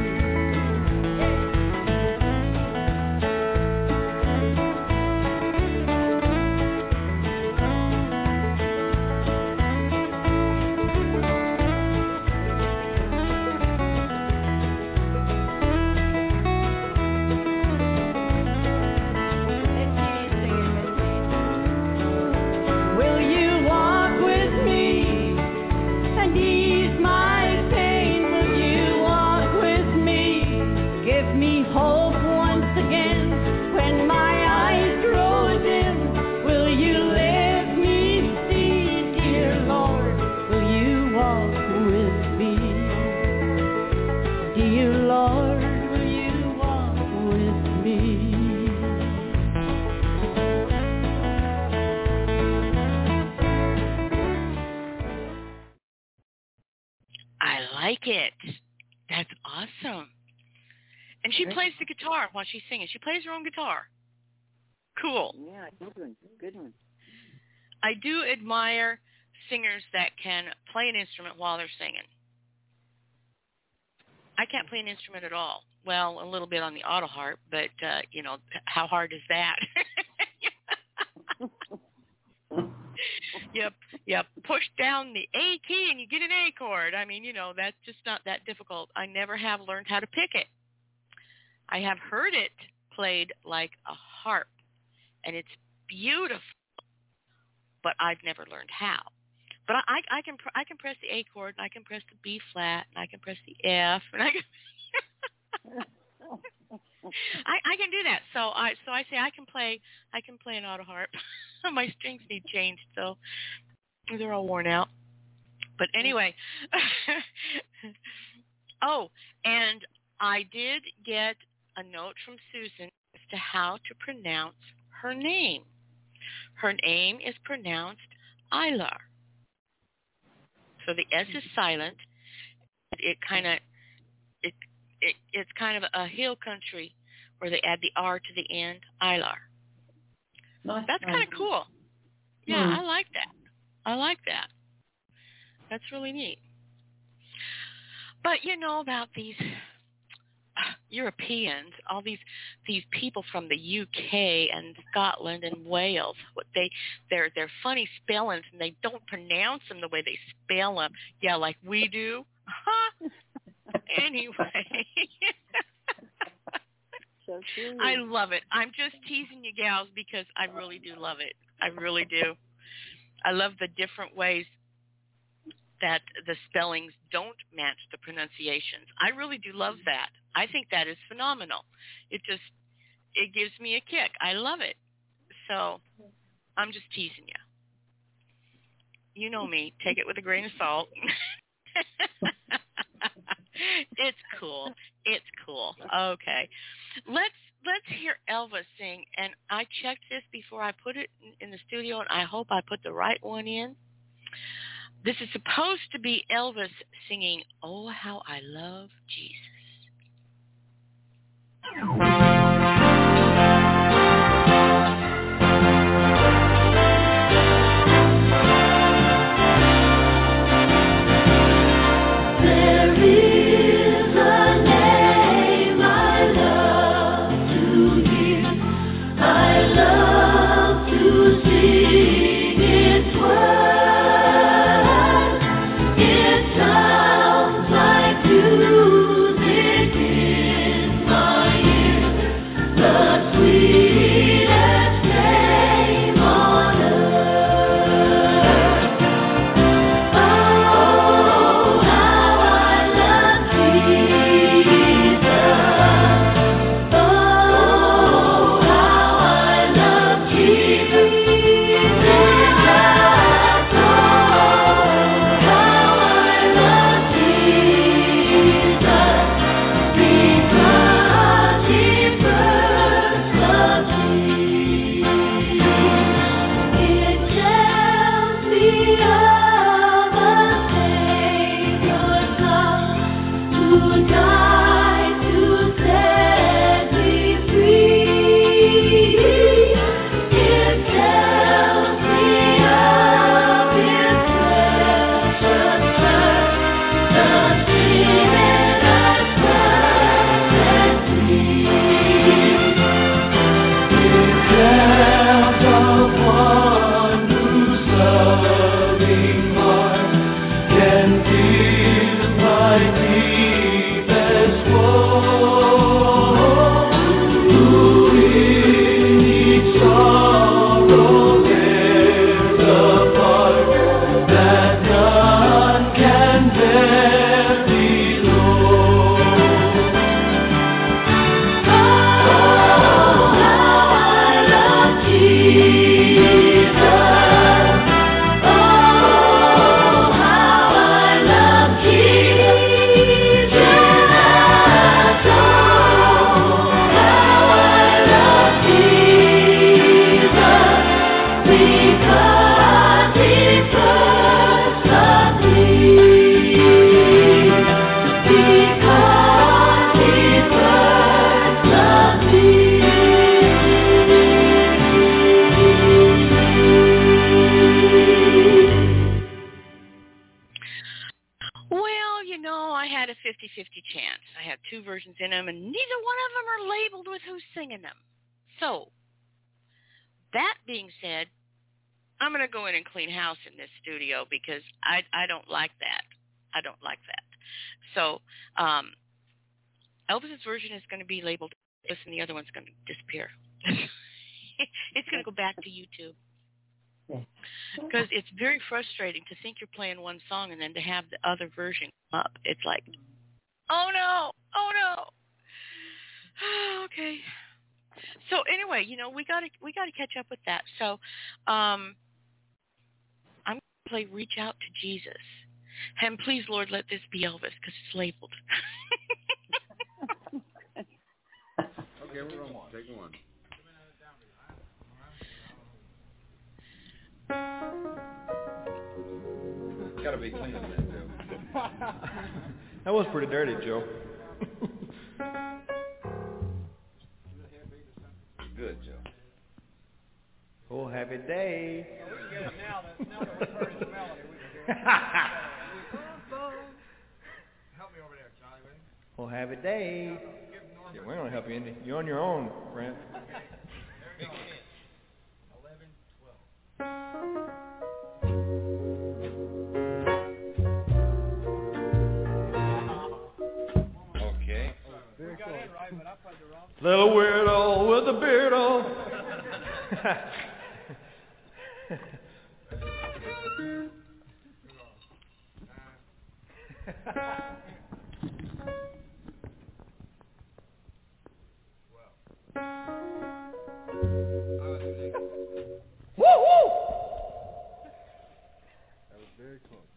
Will you walk with me and ease my pain? Will you walk with me? Give me hope once again when my eyes grow dim. Will you let me see? Dear Lord, will you walk with me? Dear Lord, will you walk with me? I like it. That's awesome. And she plays the guitar while she's singing. She plays her own guitar. Cool. Yeah, good one. Good one. I do admire singers that can play an instrument while they're singing. I can't play an instrument at all. Well, a little bit on the auto harp, but, uh, you know, how hard is that? Yep, yep. Push down the A key and you get an A chord. I mean, you know, that's just not that difficult. I never have learned how to pick it. I have heard it played like a harp, and it's beautiful, but I've never learned how. But I, I can I can press the A chord, and I can press the B flat, and I can press the F, and I can I, I can do that. So I so I say I can play I can play an auto harp. My strings need changed, so they're all worn out. But anyway, oh, and I did get a note from Susan as to how to pronounce her name. Her name is pronounced Ilar. So the S is silent. It kind of it it it's kind of a hill country where they add the R to the end. Ilar. Nice. That's kind of cool. Yeah, mm. I like that. I like that. That's really neat. But you know about these Europeans, all these these people from the U K and Scotland and Wales, what they they're they're funny spellings, and they don't pronounce them the way they spell them. Yeah, like we do. Huh? Anyway. So cute. I love it. I'm just teasing you gals because I really do love it. I really do. I love the different ways that the spellings don't match the pronunciations. I really do love that. I think that is phenomenal. It just, it gives me a kick. I love it. So I'm just teasing you. You know me. Take it with a grain of salt. It's cool. It's cool. Okay. Let's let's hear Elvis sing. And I checked this before I put it in, in the studio, and I hope I put the right one in. This is supposed to be Elvis singing, "Oh, How I Love Jesus." Music in my ears. fifty-fifty chance. I have two versions in them, and neither one of them are labeled with who's singing them. So, that being said, I'm going to go in and clean house in this studio because I, I don't like that. I don't like that. So, um, Elvis's version is going to be labeled this, and the other one's going to disappear. It's going to go back to YouTube. Because it's very frustrating to think you're playing one song and then to have the other version come up. It's like, oh no, oh no. Okay. So anyway, you know, we got to we got to catch up with that. So, um, I'm going to play "Reach Out to Jesus," and please, Lord, let this be Elvis because it's labeled. Okay, we're on one. Take one. Gotta be clean in that, Joe. That was pretty dirty, Joe. Good, Joe. Oh, happy day. Yeah, we can get it now. That, now that we've heard his melody, we can hear it. Help me over there, Charlie, will you? Oh, happy day. Yeah, we're going to help you, Andy. You're on your own, friend. Big ten. Eleven, twelve. Okay. We got in right, but I played the wrong. Little weirdo with a beard on. Woo woo! That was very close.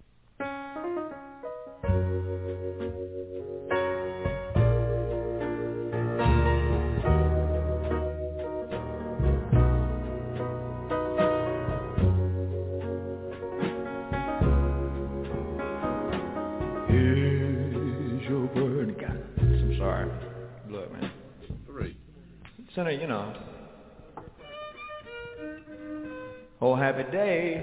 Here's your bird. God, I'm sorry. Look, man. Three. Center, you know. Oh, happy day.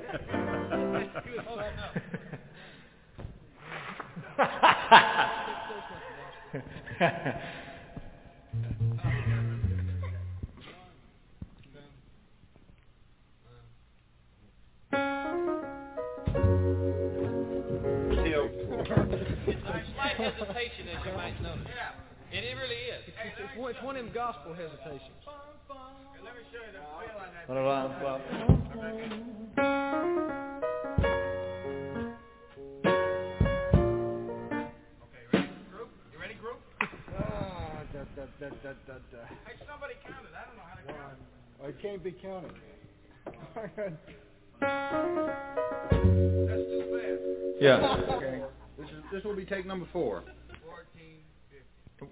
Slight hesitation, as you might notice. Yeah. And it really is. It's, it's, it's, one, it's one of them gospel hesitations. Let me show you the feel on that. What around, well. Okay, ready, group? You ready, group? Ah, da, da, da, da, da, da. Hey, somebody count it. I don't know how to count it. Oh, it can't be counted. That's too fast. Yeah. Okay. This is this will be take number four. fourteen, fifteen.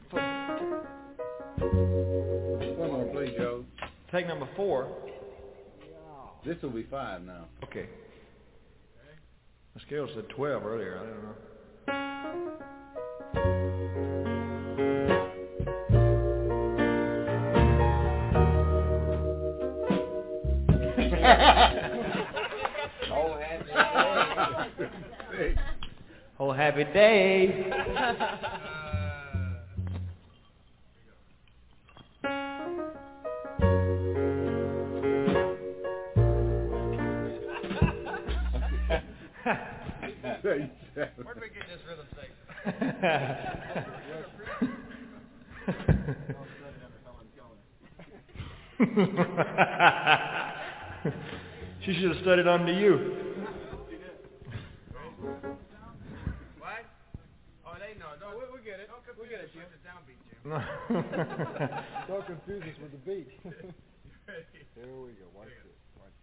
One more, please, Joe. Take number four. This will be five now. Okay. The scale said twelve earlier. I don't know. Oh, happy day. Oh, happy day. Where'd we get this rhythm section? She should have studied under you. What? Oh, they know. No, we, we get it. We get it, Jim. It's a downbeat, Jim. Don't confuse us with the beat. Here we go. Watch this. Watch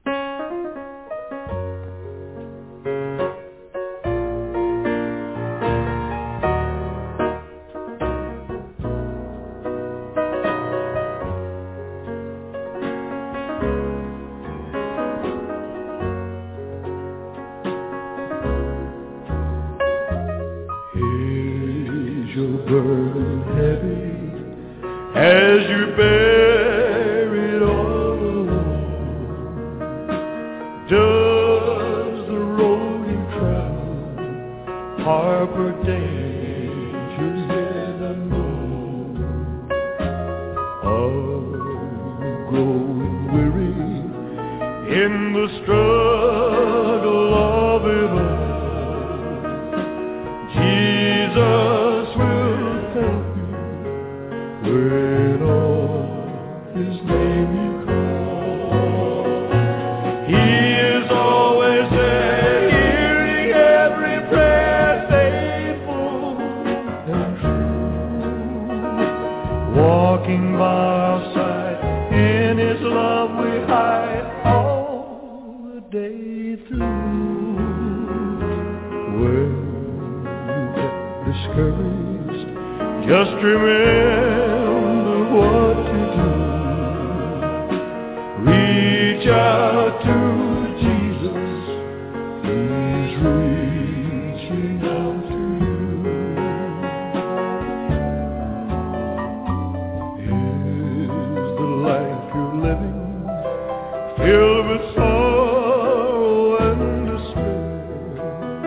burden heavy as you bear it all alone. Does the rolling crowd harbor day the struggle of it all, Jesus will help you when on His name you call. He is always there, hearing every prayer, faithful and true, walking by our side. In His love we hide all the day through. When you get discouraged, just remember what to do. Reach out to Jesus, He's reaching out to you. Is the life you're living filled with sorrow and despair?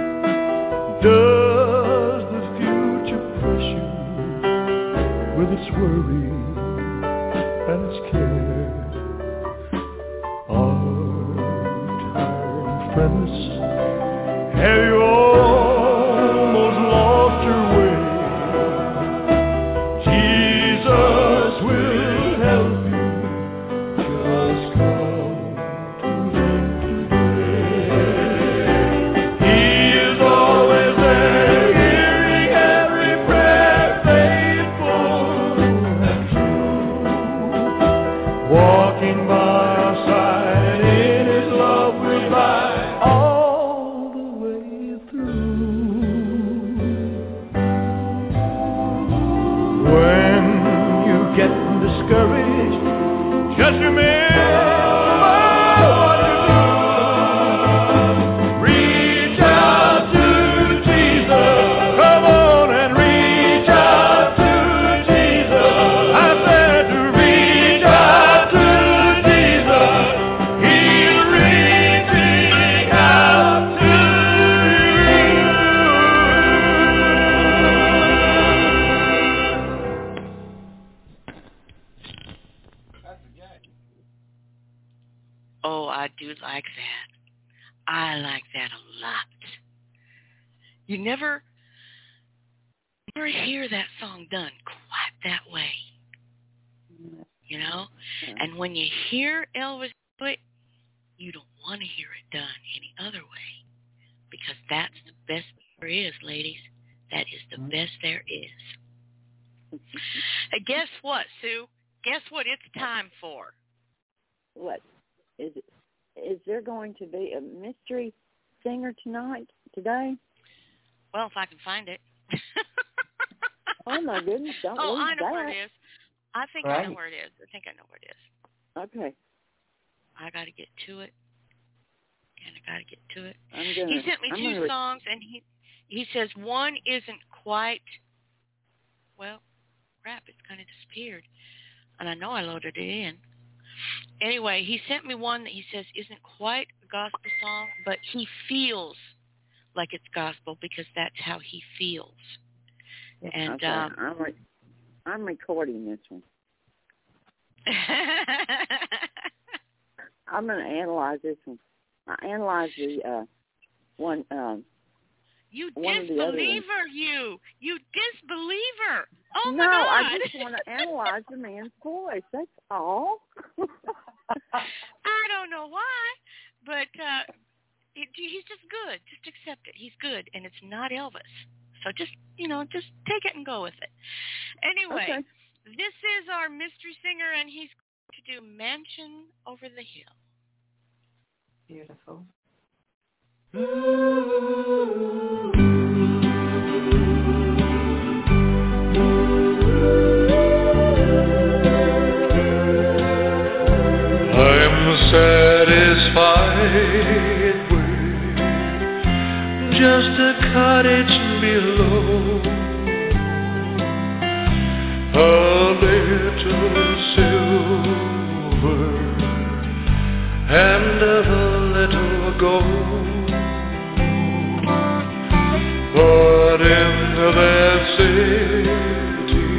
Does the future press you with its worry and its care? Are tired and friendless? Have you almost lost your way? Jesus will help you. Just come to Him today. He is always there, hearing every prayer, faithful and true, walking by our side. In His love we lie all the way through. When you get discouraged, just remember what to do. Reach out to Jesus. Come on and reach out to Jesus. I said to reach out to Jesus. He's reaching out to Oh, I do like that. I like that a lot. You never, never hear that song done quite that way, you know? And when you hear Elvis do it, you don't want to hear it done any other way, because that's the best there is, ladies. That is the best there is. Uh, guess what, Sue? Guess what it's time for? What? Is it, is there going to be a mystery singer tonight, today? Well, if I can find it. Oh, my goodness. Don't oh, lose I know that. where it is. I think Right. I know where it is. I think I know where it is. Okay. I got to get to it. And I got to get to it. I'm gonna, he sent me I'm two gonna... songs, and he he says one isn't quite, well, crap, it's kind of disappeared. And I know I loaded it in. Anyway, he sent me one that he says isn't quite a gospel song, but he feels like it's gospel because that's how he feels. And okay. um, I'm, re- I'm recording this one. I'm going to analyze this one. I analyzed the uh, one. Um, you one of the other ones. disbeliever, you. You disbeliever. Oh, no, my God. I just want to analyze the man's voice. That's all. I don't know why, but uh, it, he's just good. Just accept it. He's good, and it's not Elvis. So just, you know, just take it and go with it. Anyway, Okay. This is our mystery singer, and he's going to do Mansion Over the Hill. Beautiful. I'm satisfied with just a cottage below, a little silver and a little gold. But in that city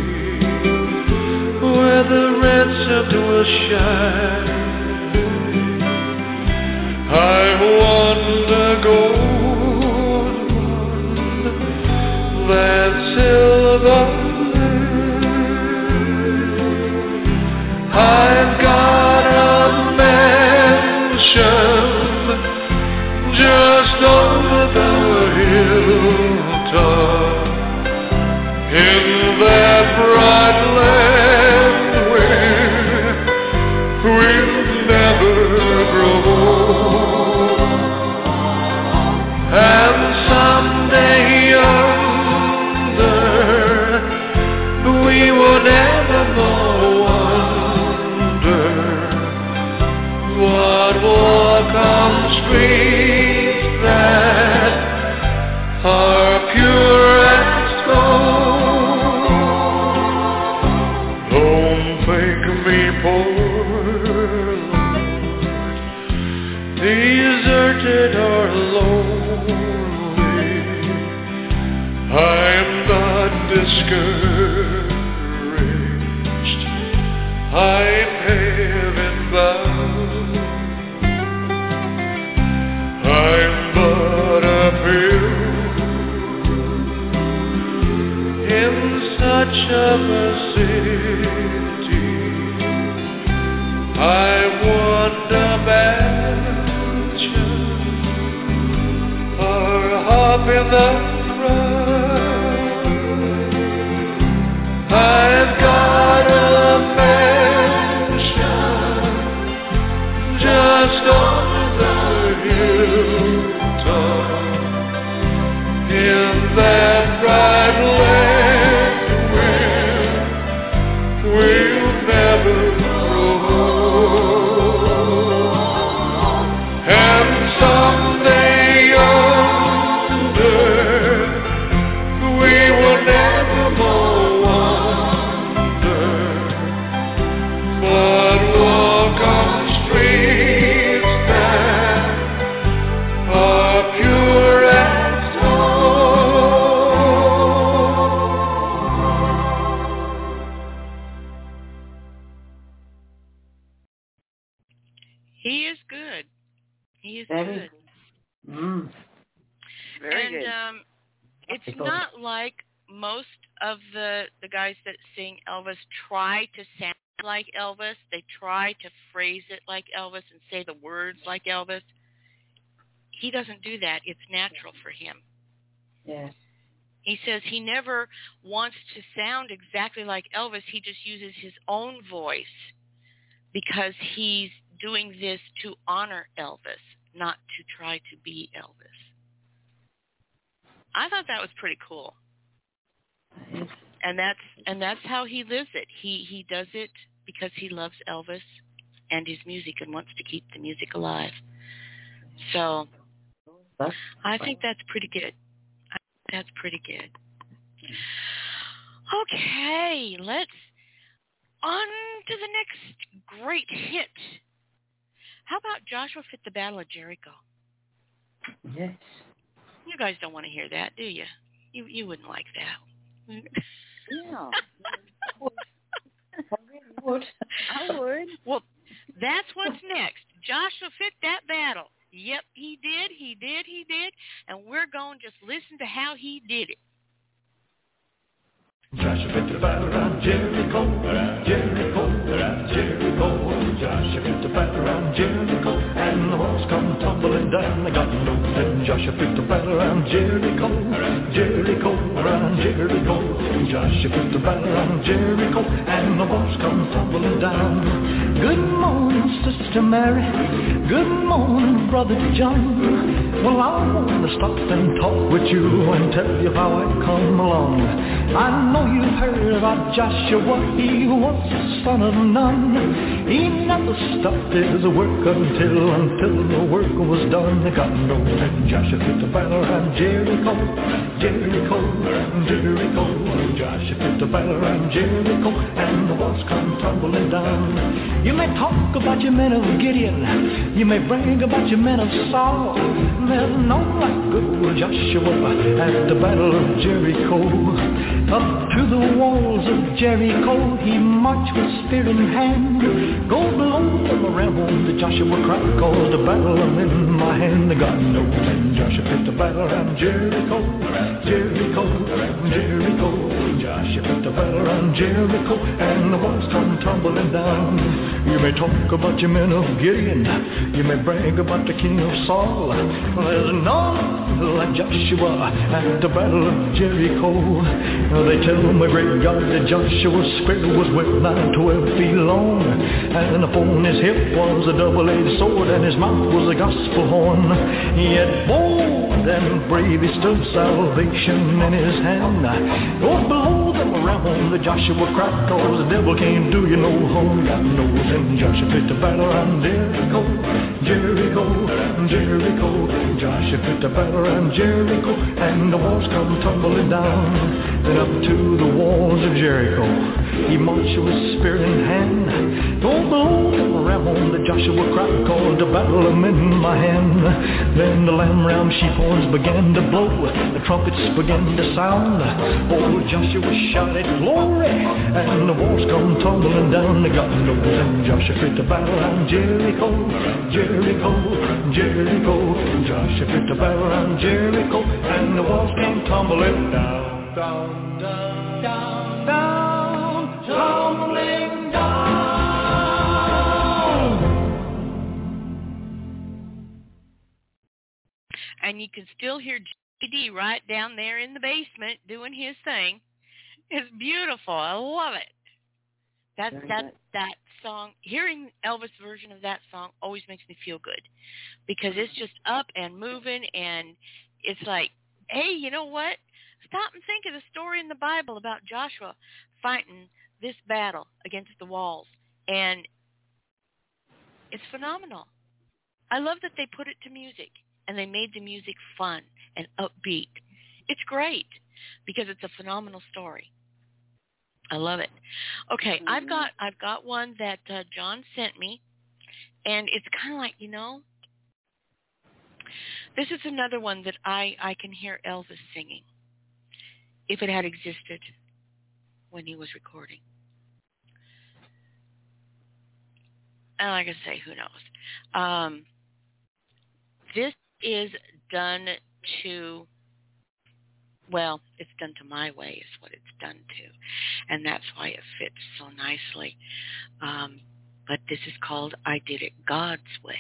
where the red sun will shine, I gold one, that silver lake. I've got a mansion just over the hilltop in that bright land where we'll never grow old. And someday yonder we will never more wonder what walk on streets that are pure as gold. Don't think me poor, deserted or lonely. I'm not discouraged, I'm heaven bound. I'm but a pilgrim in such of a city. I want a mansion or hop in the crowd. I've got a mansion just over the hilltop in that bright land where we'll never grow old. And someday yonder we will never more wonder but walk on streets that are pure as He is good. He is Very good. Mm. Very and good. um, it's not like most of the, the guys that sing Elvis try to sound like Elvis. They try to phrase it like Elvis and say the words like Elvis. He doesn't do that. It's natural for him. Yeah. He says he never wants to sound exactly like Elvis. He just uses his own voice because he's doing this to honor Elvis, not to try to be Elvis. I thought that was pretty cool. And that's and that's how he lives it. He he does it because he loves Elvis and his music and wants to keep the music alive. So I think that's pretty good. I think that's pretty good. Okay, let's on to the next great hit. How about Joshua Fit the Battle of Jericho? Yes. You guys don't want to hear that, do you? You you wouldn't like that. Yeah. I would. I would. Well, that's what's next. Joshua Fit that battle. Yep, he did, he did, he did. And we're going to just listen to how he did it. Joshua fit the battle around Jericho, around Jericho, around Jericho. Joshua fit the battle around Jericho, and the walls come tumbling down. They got no fit. Joshua fit the battle around Jericho, around Jericho, around Jericho. Joshua fit the battle around Jericho, and the walls come tumbling down. Good morning, Sister Mary. Good morning, Brother John. Well, I want to stop and talk with you and tell you how I come along. I know you've heard about Joshua, he was the son of Nun. He never stopped his work until, until the work was done. They got no and Joshua fit the battle around Jericho, Jericho, Jericho. Joshua fit the battle around Jericho, and the walls come tumbling down. You may talk about your men of Gideon, you may brag about your men of Saul. There's no like good old Joshua at the battle of Jericho. Up to the walls of Jericho he marched with spear in hand. Go below the ramble, the Joshua cried, cause the battle I'm in my my hand, God knows. And Joshua picked the battle around Jericho, Jericho, Jericho. Joshua picked the battle around Jericho, and the walls come tumbling down. You may talk about your men of Gideon, you may brag about the king of Saul. Well, there's none like Joshua at the battle of Jericho. Now they tell my great God that Joshua's spear was with nine twelve feet long, and upon his hip was a double-edged sword, and his mouth was a gospel horn. Yet bold and brave he stood, salvation in his hand. Those below them around the Joshua cried, cause the devil can't do you no harm. God knows. And Joshua picked the battle around Jericho, Jericho, Jericho. Joshua picked the battle around Jericho, and the walls come tumbling down. Then up to the walls of Jericho he marched with spear in hand. Those below them around the Joshua cried, called the battle I'm in my hand. Then the lamb round sheep horns began to blow, the trumpets began to sound. Old Joshua shouted glory, and the walls come tumbling down. God knows. And Joshua picked the battle around Jericho, Jericho, Jericho. Joshua picked the battle around Jericho, and the walls came tumbling down, down, down, down, down, tumbling down. And you can still hear J D right down there in the basement doing his thing. It's beautiful. I love it. That that that song, hearing Elvis' version of that song always makes me feel good, because it's just up and moving, and it's like, hey, you know what? Stop and think of the story in the Bible about Joshua fighting this battle against the walls, and it's phenomenal. I love that they put it to music, and they made the music fun and upbeat. It's great because it's a phenomenal story. I love it. Okay, mm-hmm. I've got I've got one that uh, John sent me, and it's kind of like, you know, this is another one that I, I can hear Elvis singing, if it had existed when he was recording. And like I say, who knows? Um, this is done to, well, it's done to my way is what it's done to. And that's why it fits so nicely. Um, but this is called I Did It God's Way.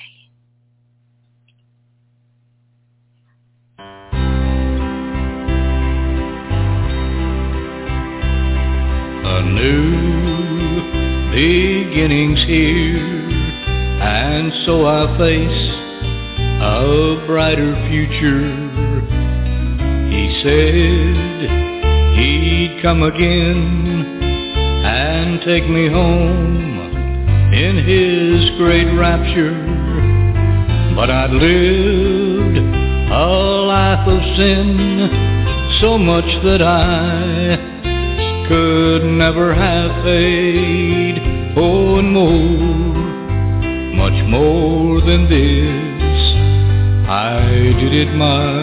A new beginning's here, and so I face a brighter future. He said he'd come again and take me home in his great rapture. But I'd lived a life of sin, so much that I could never have paid. Oh, and more, much more than this, I did it my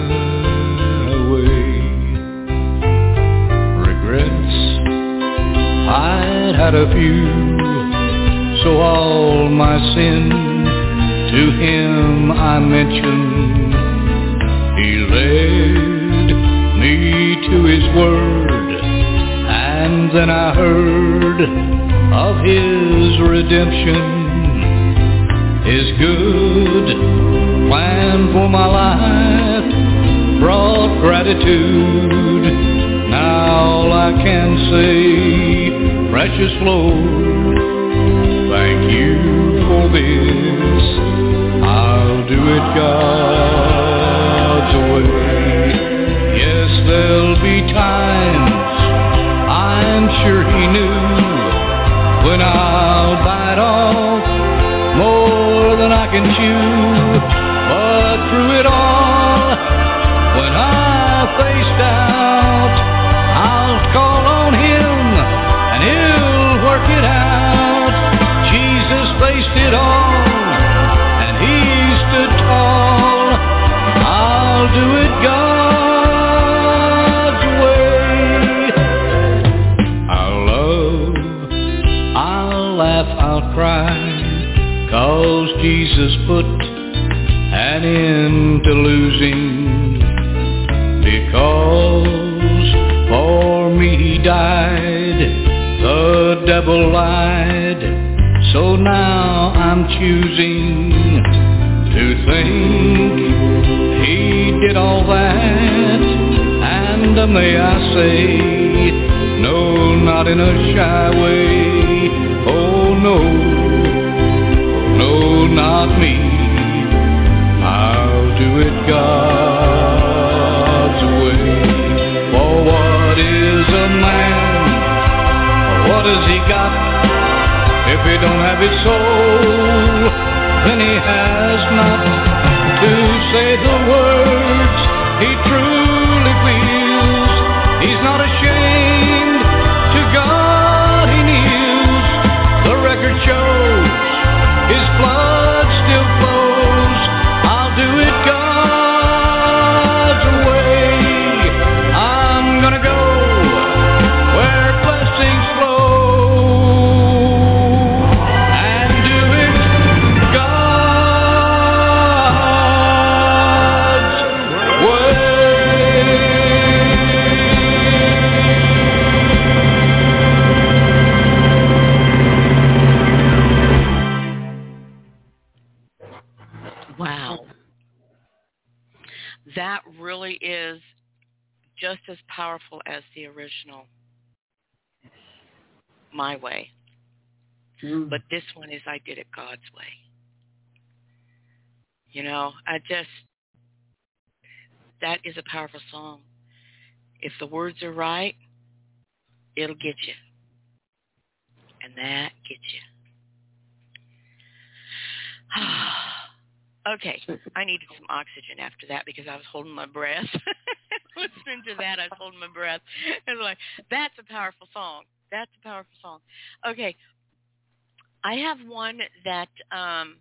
way. Regrets, I'd had a few, so all my sin to him I mentioned. He led me to his word, and then I heard of his redemption. His good plan for my life brought gratitude. Now all I can say, precious Lord, thank you for this. I'll do it God's way. Yes, there'll be times I'm sure he knew when I'll bite off more than I can chew. But through it all, when I face doubt, I'll call on him and he'll work it out. Jesus faced it all and he stood tall. I'll do it God's way. I'll love, I'll laugh, I'll cry, 'cause Jesus put an to losing, because for me he died, the devil lied, so now I'm choosing to think he did all that, and may I say, no, not in a shy way, oh no, no, not me, I'll do it God's way. For what is a man, what has he got, if he don't have his soul, then he has not to say the words he truly feels. He's not ashamed, to God he kneels. The record shows his blood still flows. I'll do it God's way. I'm gonna go where blessings flow and do it God's way. Wow. That really is just as powerful as the original, My Way. Mm. But this one is I Did It God's Way. You know, I just, that is a powerful song. If the words are right, it'll get you. And that gets you. Okay, I needed some oxygen after that because I was holding my breath. Listening to that, I was holding my breath. I was like, that's a powerful song. That's a powerful song. Okay, I have one that um,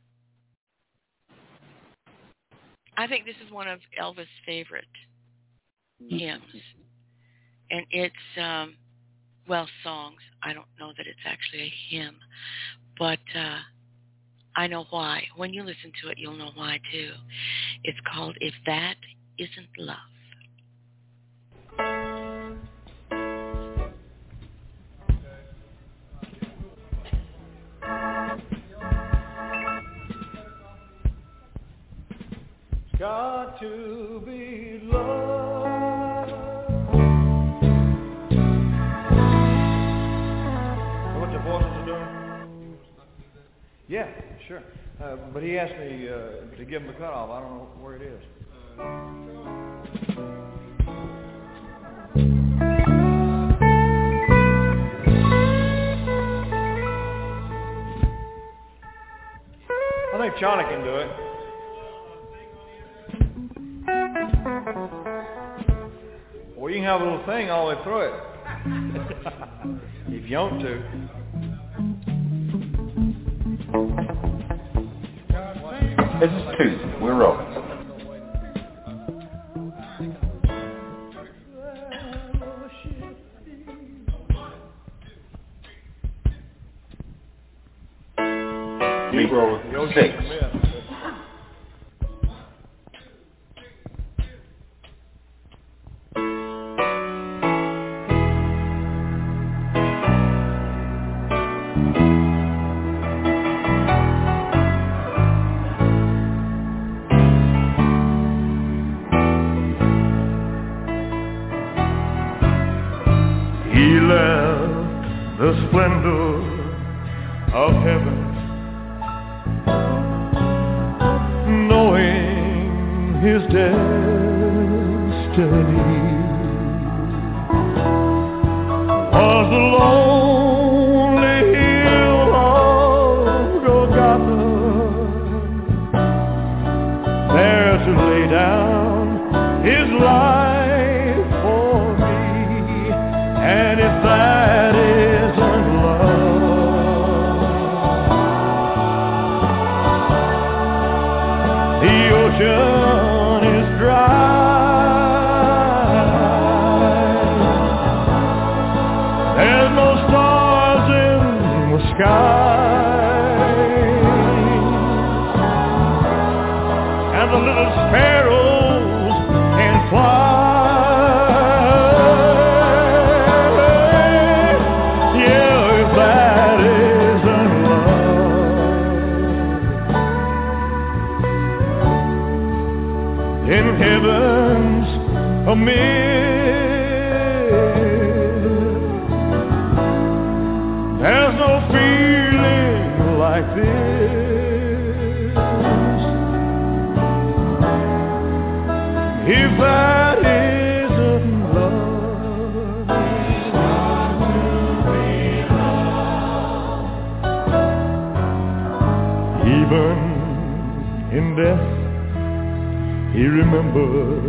I think this is one of Elvis' favorite hymns. And it's, um, well, songs. I don't know that it's actually a hymn. But uh, I know why. When you listen to it, you'll know why, too. It's called If That Isn't Love. It's got to be love. So what the voices are doing? Yeah, sure. Uh, but he asked me uh, to give him the cutoff. I don't know where it is. I think Charlie can do it. Well, you can have a little thing all the way through it. If you want to. This is two. We're rolling. Negro six. He left the splendor of heaven, knowing his destiny was the lonely hill of Golgotha, there to lay down his life for me. And if that isn't love, the ocean is dry. There's no stars in the sky, and the little sparrow in heaven's a mist. There's no feeling like this. If that isn't love, what will be love? Even in death, he remembered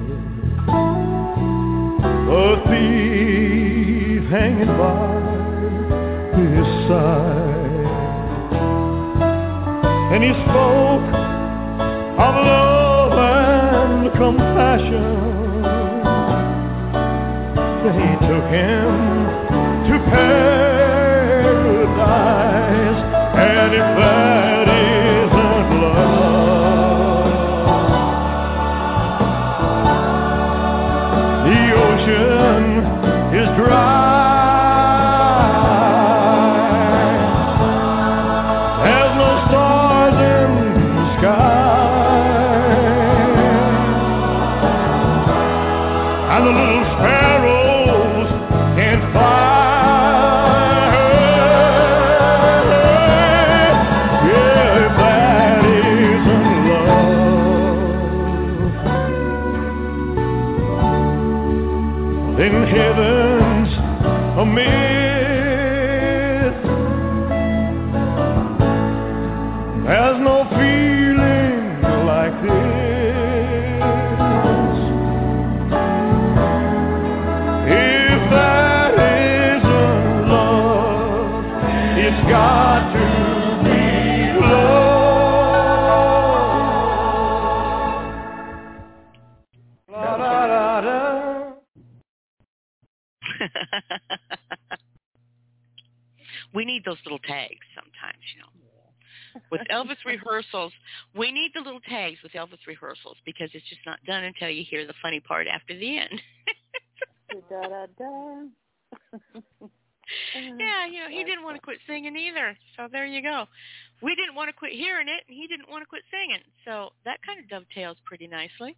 a thief hanging by his side, and he spoke of love and compassion. He took him to paradise, and if that isn't love, the ocean is dry. And the little sparrows can't fly. Yeah, if that isn't love, then heaven's a myth. There's no feeling like this. Got to be love. La, da, da, da. We need those little tags sometimes, you know. With Elvis rehearsals, we need the little tags with Elvis rehearsals because it's just not done until you hear the funny part after the end. Da, da, da. Yeah, you know, he didn't want to quit singing either. So there you go. We didn't want to quit hearing it, and he didn't want to quit singing. So that kind of dovetails pretty nicely.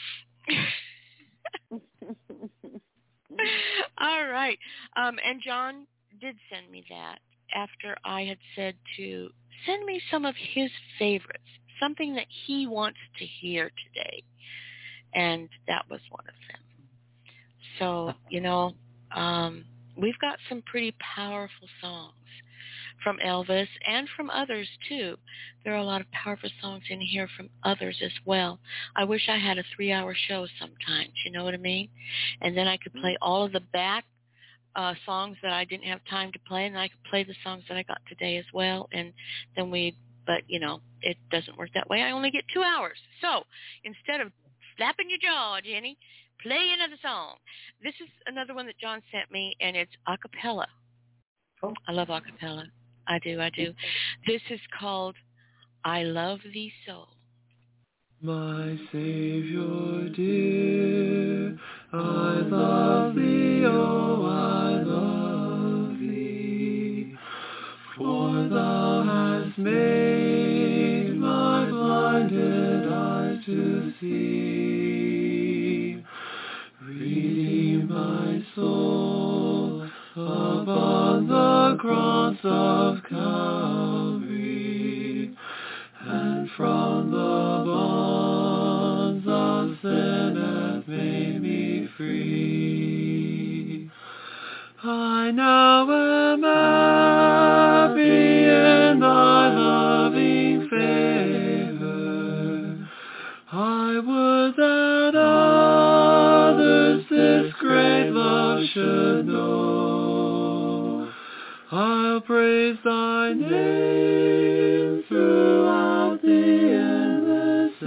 All right. Um, and John did send me that after I had said to send me some of his favorites, something that he wants to hear today. And that was one of them. So, you know, um, we've got some pretty powerful songs from Elvis and from others, too. There are a lot of powerful songs in here from others as well. I wish I had a three-hour show sometimes, you know what I mean? And then I could play all of the back uh, songs that I didn't have time to play, and I could play the songs that I got today as well. And then we, but, you know, it doesn't work that way. I only get two hours. So instead of slapping your jaw, Jenny, play another song. This is another one that John sent me, and it's a cappella. Oh. I love a cappella. I do, I do. This is called I Love Thee So. My Savior dear, I love thee, oh, I love thee, for thou hast made my blinded eyes to see. Redeem my soul upon the cross of Calvary, and from the bonds of sin hath made me free. I now am happy in thy loving favor. I would that others this great love should know. I'll praise thy name throughout the endless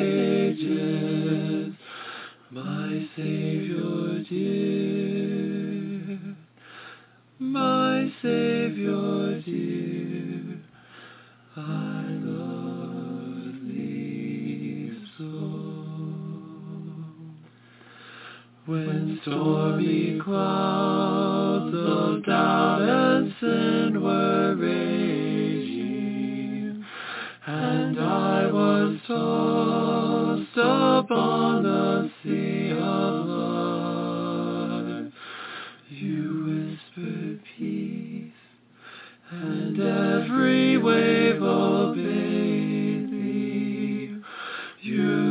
ages, my Savior dear, my Savior dear, I love thee so. When stormy clouds of doubt and sin were raging, and I was tossed upon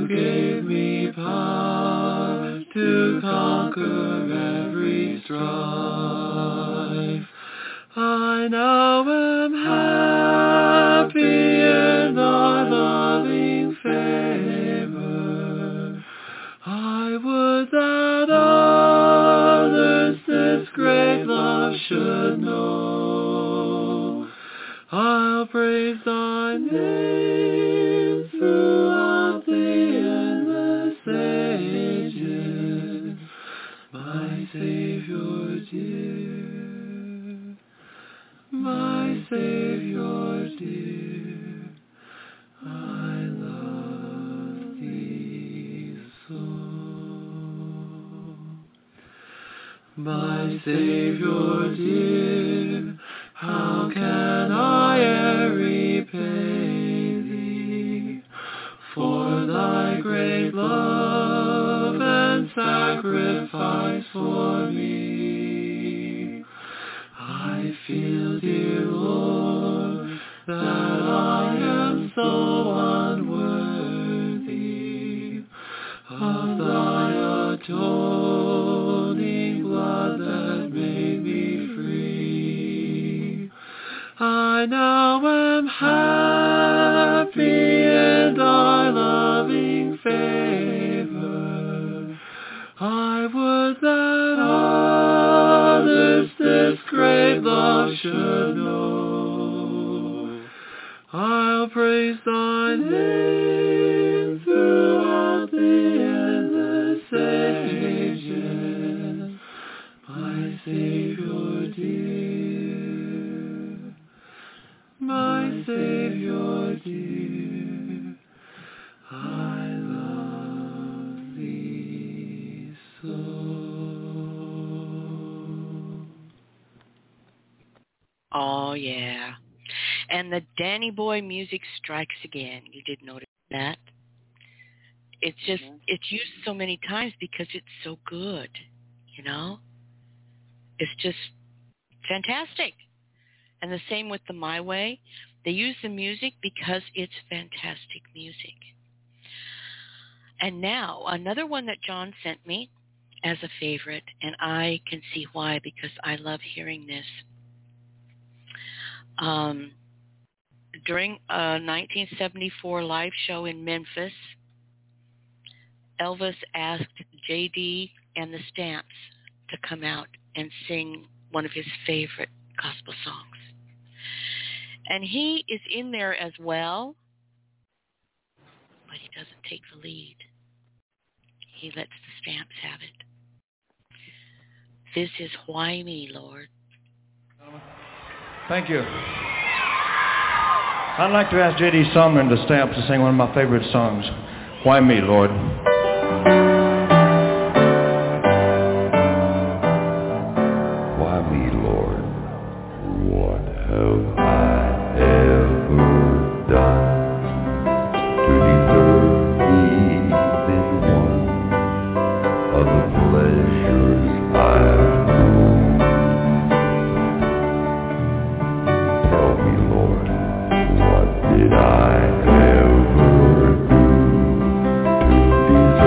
gave me power to conquer every strife. I now am happy in thy loving favor. I would that others this great love should know. I'll praise thy name throughout the endless ages, my Savior dear, my Savior dear, I love thee so. My Savior dear, how can I e'er repay thee for thy great love and sacrifice for me? I feel, dear Lord, that I am so unworthy of thy atoning blood that made me free. I now am happy in thy loving favor. I would that others this great love should know. I'll praise thy name throughout the endless ages, my Savior dear, my Savior dear, I love thee so. Oh, yeah. And the Danny Boy music strikes again. You did notice that? It's just, mm-hmm. it's used so many times because it's so good, you know? It's just fantastic. And the same with the My Way. They use the music because it's fantastic music. And now, another one that John sent me as a favorite, and I can see why because I love hearing this. Um, during a nineteen seventy-four live show in Memphis, Elvis asked J D and the Stamps to come out and sing one of his favorite gospel songs. And he is in there as well, but he doesn't take the lead. He lets the Stamps have it. This is Why Me, Lord. Thank you. I'd like to ask J D Sumner and the Stamps to sing one of my favorite songs, Why Me, Lord? Why me, Lord? What have I ever done to deserve even one of the pleasures I've known? Tell me, Lord, what did I ever do to deserve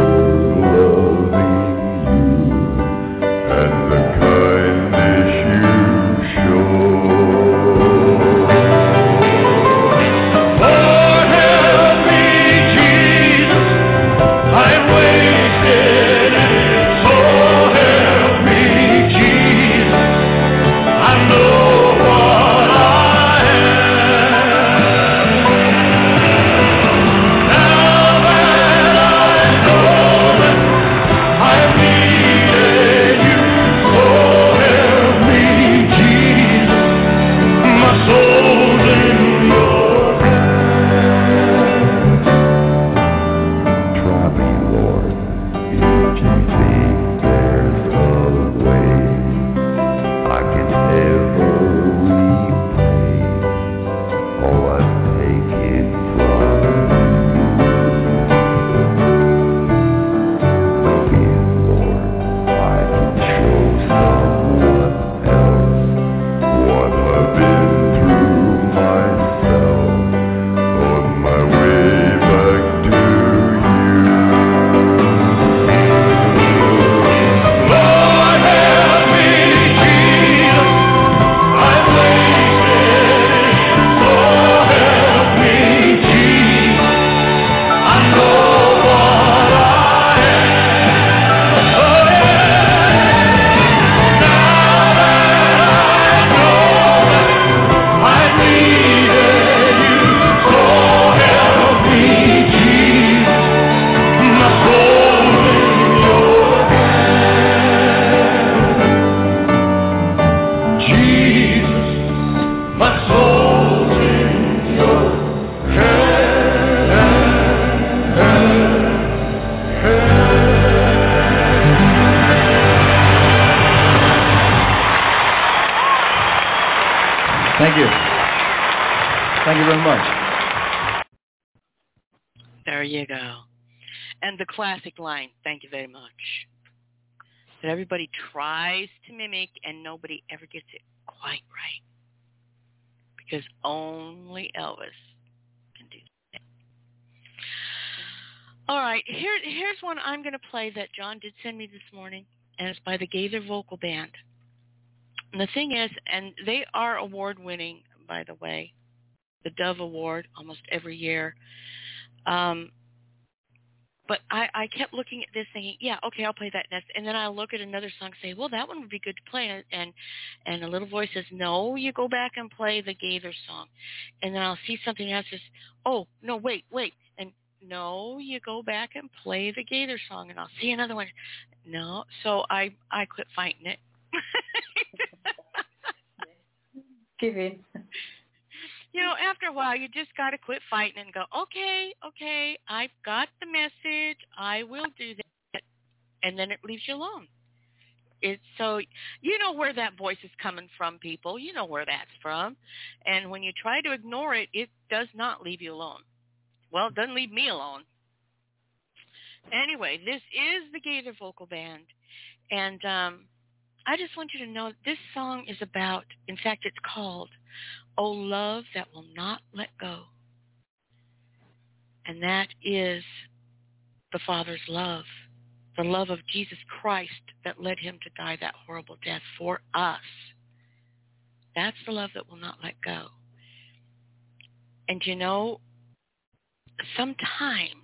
Thank you. Thank you very much. There you go. And the classic line, thank you very much, that everybody tries to mimic and nobody ever gets it quite right. Because only Elvis can do that. All right, here, here's one I'm going to play that John did send me this morning, and it's by the Gaither Vocal Band. And the thing is, and they are award-winning, by the way, the Dove Award almost every year. Um, but I, I kept looking at this thinking, yeah, okay, I'll play that next. And then I'll look at another song and say, well, that one would be good to play. And, and and a little voice says, no, you go back and play the Gaither song. And then I'll see something else that says, oh, no, wait, wait. And no, you go back and play the Gaither song. And I'll see another one. No. So I, I quit fighting it. Give in. You know, after a while, you just got to quit fighting and go, okay, okay, I've got the message. I will do that. And then it leaves you alone. It's so, you know where that voice is coming from, people. You know where that's from. And when you try to ignore it, it does not leave you alone. Well, it doesn't leave me alone. Anyway, this is the Gaither Vocal Band. And um, I just want you to know this song is about, in fact, it's called Oh, Love That Will Not Let Go. And that is the Father's love, the love of Jesus Christ that led him to die that horrible death for us. That's the love that will not let go. And you know, sometimes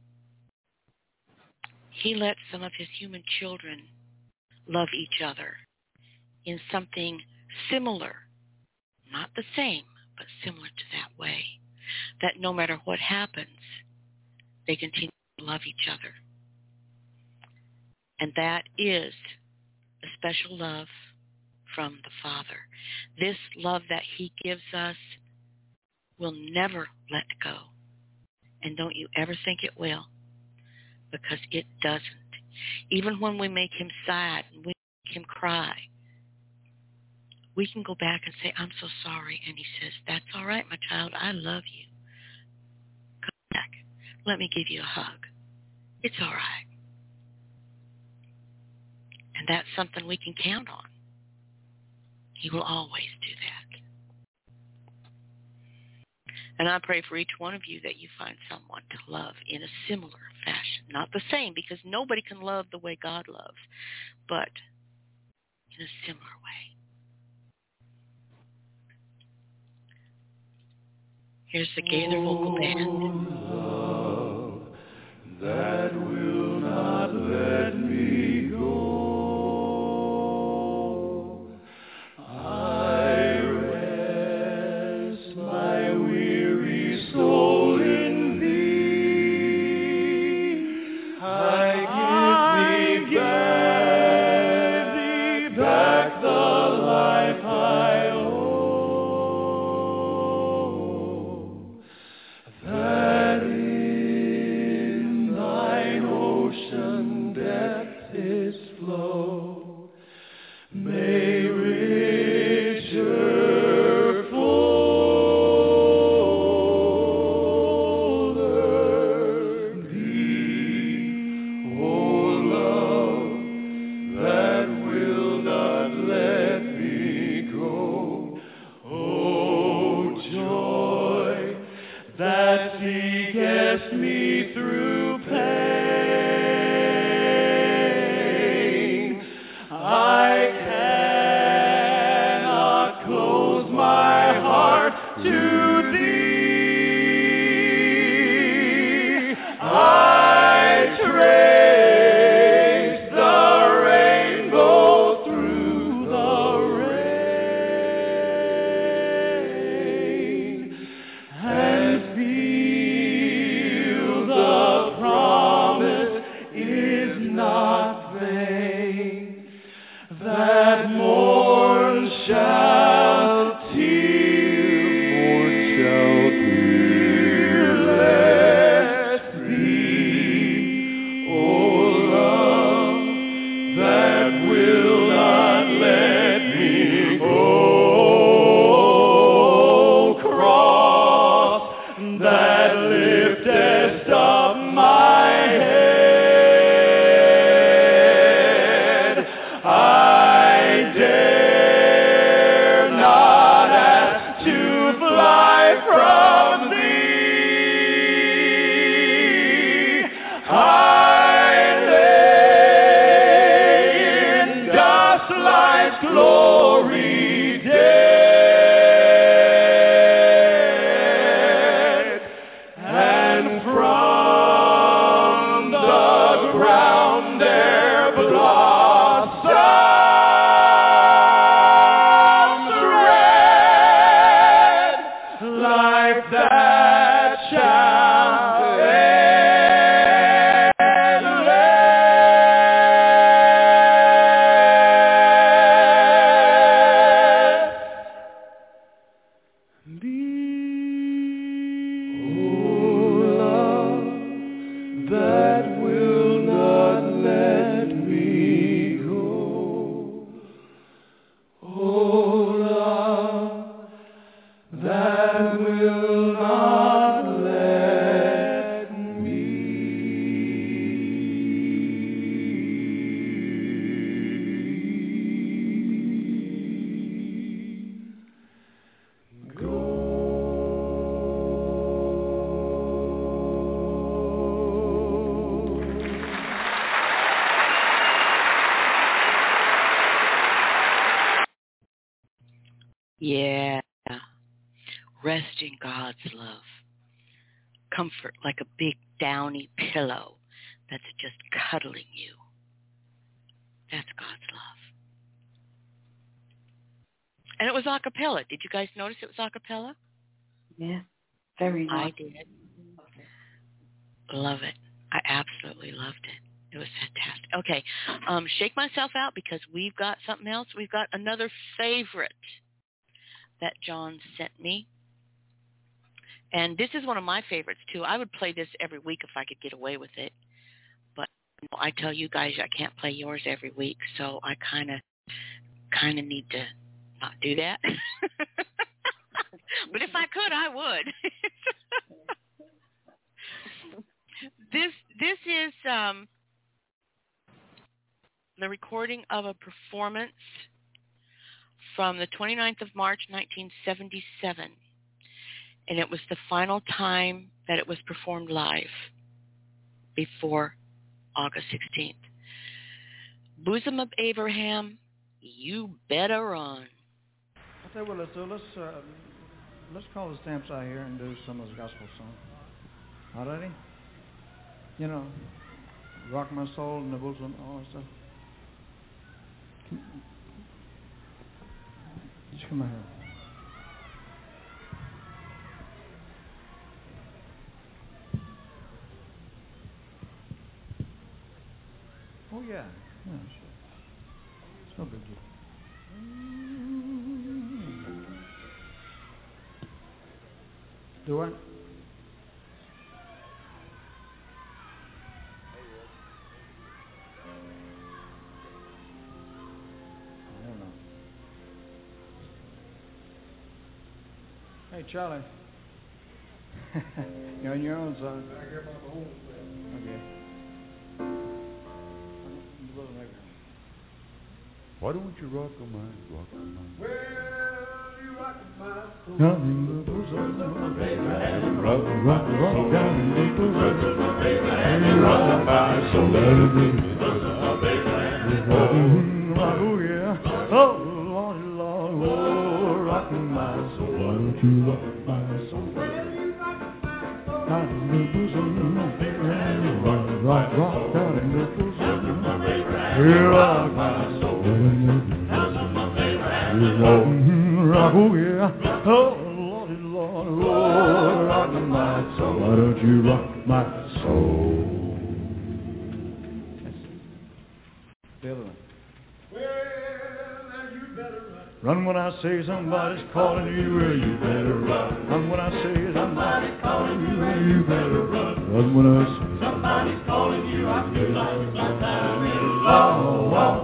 he lets some of his human children love each other in something similar, not the same, but similar to that way, that no matter what happens, they continue to love each other. And that is a special love from the Father. This love that he gives us will never let go. And don't you ever think it will, because it doesn't. Even when we make him sad and we make him cry, we can go back and say, I'm so sorry. And he says, that's all right, my child. I love you. Come back. Let me give you a hug. It's all right. And that's something we can count on. He will always do that. And I pray for each one of you that you find someone to love in a similar fashion. Not the same, because nobody can love the way God loves, but in a similar way. Here's the Gaither Vocal Band. Oh, love that will not let me go. I rest my weary soul in thee. I give thee back, back the life I owe. That in thine ocean depth its flow may richer, fuller be. O love that will not let me go. O joy that seeketh me through pain. I cannot close my heart to thee. I trace the rainbow through the rain and feel the promise is not vain, that morn shall tearless be. O love that will not let me go. Yeah. Rest in God's love. Comfort like a big downy pillow that's just cuddling you. That's God's love. And it was a cappella. Did you guys notice it was a cappella? Yeah. Very nice. I did. Love it. I absolutely loved it. It was fantastic. Okay. Um, shake myself out because we've got something else. We've got another favorite that John sent me. And this is one of my favorites, too. I would play this every week if I could get away with it. But I tell you guys I can't play yours every week, so I kind of kind of need to not do that. But if I could, I would. this this is um, the recording of a performance from the twenty-ninth of March, nineteen seventy-seven. And it was the final time that it was performed live before August sixteenth. Bosom of Abraham, you better run. I'll tell you what, let's do. Let's, uh, let's call the Stamps out here and do some of those gospel songs. All righty? You know, rock my soul in the bosom, all that stuff. Just come out here. Oh, yeah. Yeah, sure. It's no big deal. Do I? I don't know. Hey, Charlie. You're on your own, son. Okay. Why don't you rock a mind, rock a mind? Well, you rock a mind. Down in the bosom of Abraham. Rock, rock, rock, down in the bosom of Abraham. Rock my soul, let it be. Bosom of Abraham. Rock, oh yeah. Oh, Lord, Lord, oh, rock my soul. Why don't you rock my soul? Down in the bosom of Abraham. Rock, rock, rock, down in the bosom of Abraham. Rock my soul. Rock, oh yeah, oh Lordy, Lord, oh, rock my soul. Why don't you rock my soul? The other one. Well, now you better run. Run when I say somebody's calling you, well, you better run. Run when I say somebody's calling you, well, you better run. Run when I say somebody's calling you, I feel like my time is long. long, long.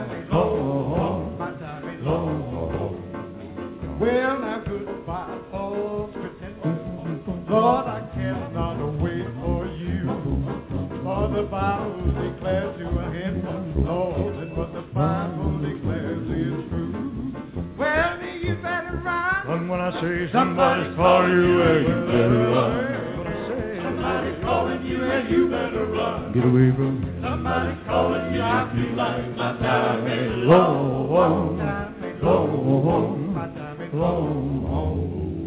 Well, now goodbye, false pretenders. Lord, I cannot wait for you. For the Bible declares you a handful, Lord, and what the Bible declares is true. Well, you better run. Run when I say somebody's calling you, well, you better run. Somebody's calling you, and you better run. Get away from me. Somebody's calling you, I feel like my time is long, long, long, long. Long, long.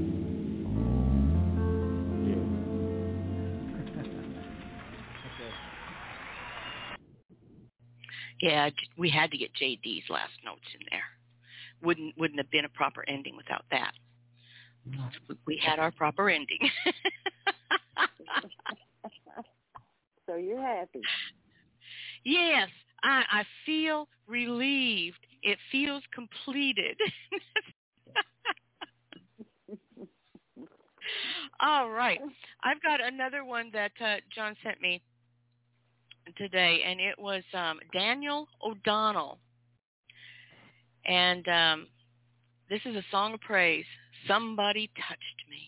Yeah, we had to get J D's last notes in there. Wouldn't wouldn't have been a proper ending without that. We had our proper ending. So you're happy? Yes, I, I feel relieved. It feels completed. All right. I've got another one that uh, John sent me today, and it was um, Daniel O'Donnell. And um, this is a song of praise. Somebody touched me.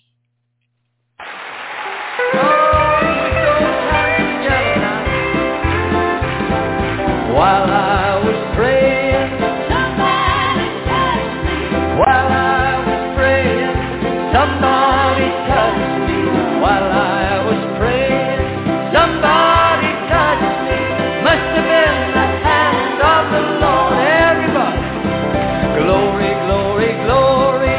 While I was praying, somebody touched me. While I was praying, somebody touched me. While I was praying, somebody touched me. Must have been the hand of the Lord. Everybody, glory, glory, glory.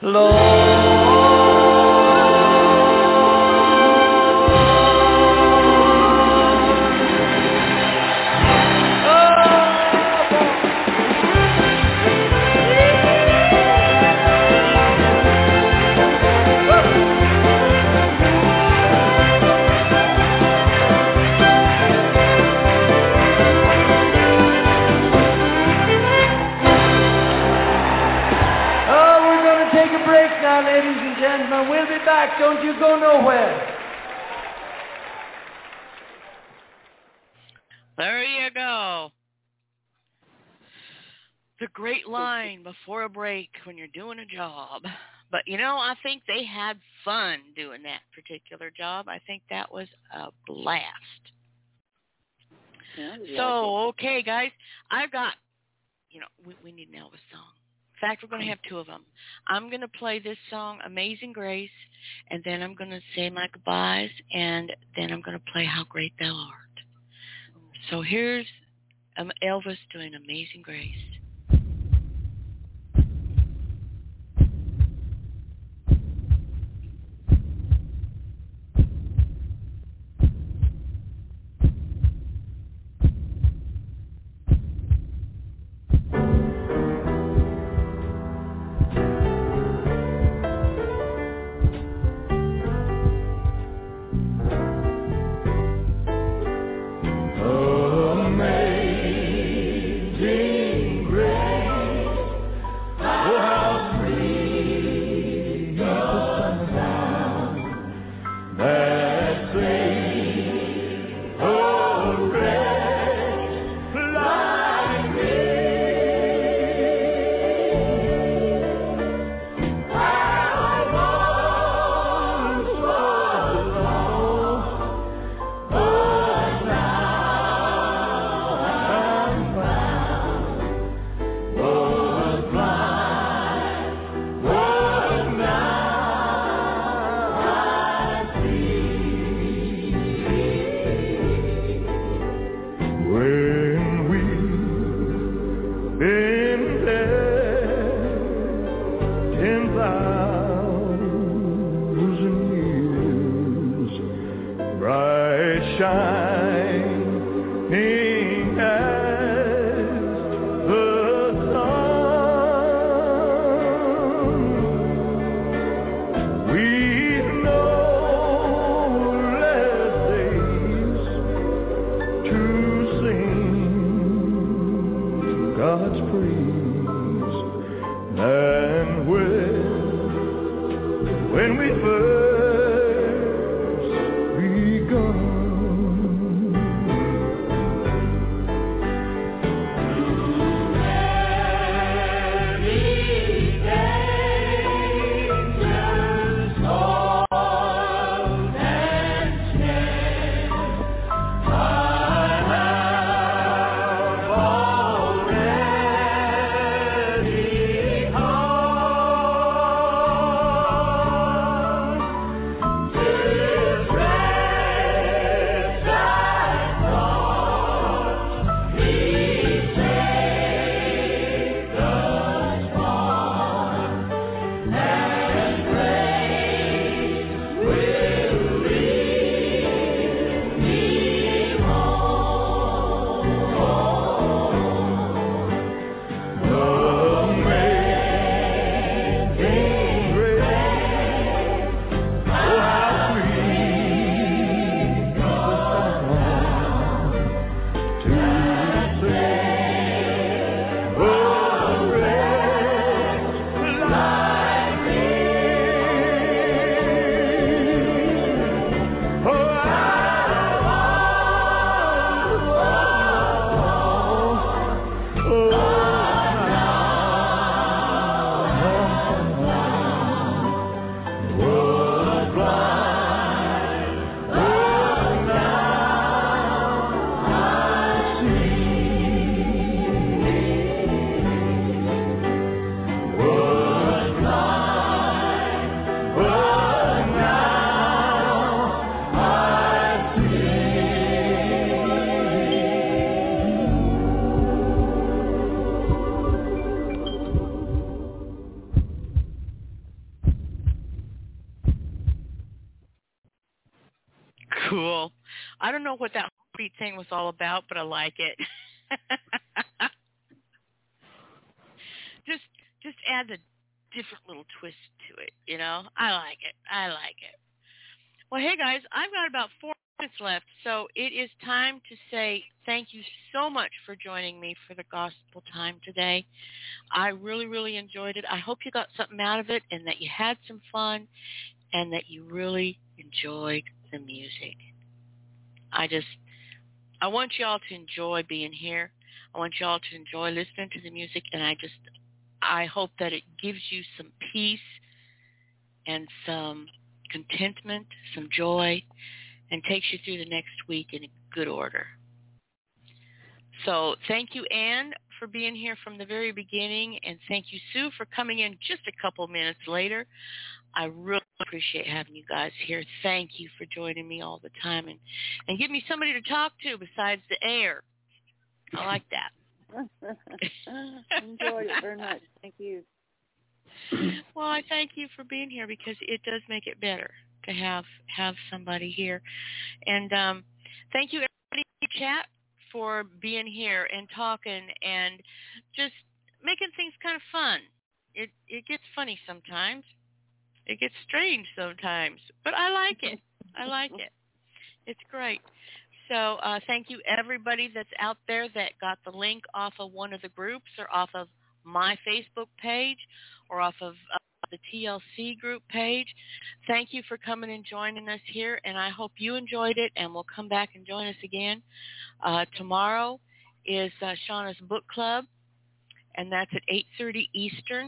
Don't you go nowhere. There you go. The great line before a break when you're doing a job. But, you know, I think they had fun doing that particular job. I think that was a blast. Yeah, so, okay, guys, I've got, you know, we, we need an Elvis song. In fact, we're going to have two of them. I'm going to play this song, Amazing Grace, and then I'm going to say my goodbyes, and then I'm going to play How Great Thou Art. So here's um, Elvis doing Amazing Grace. cool. I don't know what that beat thing was all about, but I like it. just just add a different little twist to it, you know? I like it. I like it. Well, hey, guys, I've got about four minutes left, so it is time to say thank you so much for joining me for the gospel time today. I really, really enjoyed it. I hope you got something out of it and that you had some fun and that you really enjoyed the music. I just, I want you all to enjoy being here. I want you all to enjoy listening to the music, and I just, I hope that it gives you some peace and some contentment, some joy, and takes you through the next week in a good order. So thank you, Ann, for being here from the very beginning, and thank you, Sue, for coming in just a couple minutes later. I really appreciate having you guys here. Thank you for joining me all the time and, and give me somebody to talk to besides the air. I like that. Enjoyed it very much. Thank you. Well, I thank you for being here because it does make it better to have have somebody here. And um, thank you, everybody in the chat, for being here and talking and just making things kind of fun. It it gets funny sometimes. It gets strange sometimes, but I like it. I like it. It's great. So uh, thank you, everybody that's out there that got the link off of one of the groups or off of my Facebook page or off of uh, the T L C group page. Thank you for coming and joining us here, and I hope you enjoyed it, and we'll come back and join us again. Uh, tomorrow is uh, Shauna's book club, and that's at eight thirty Eastern.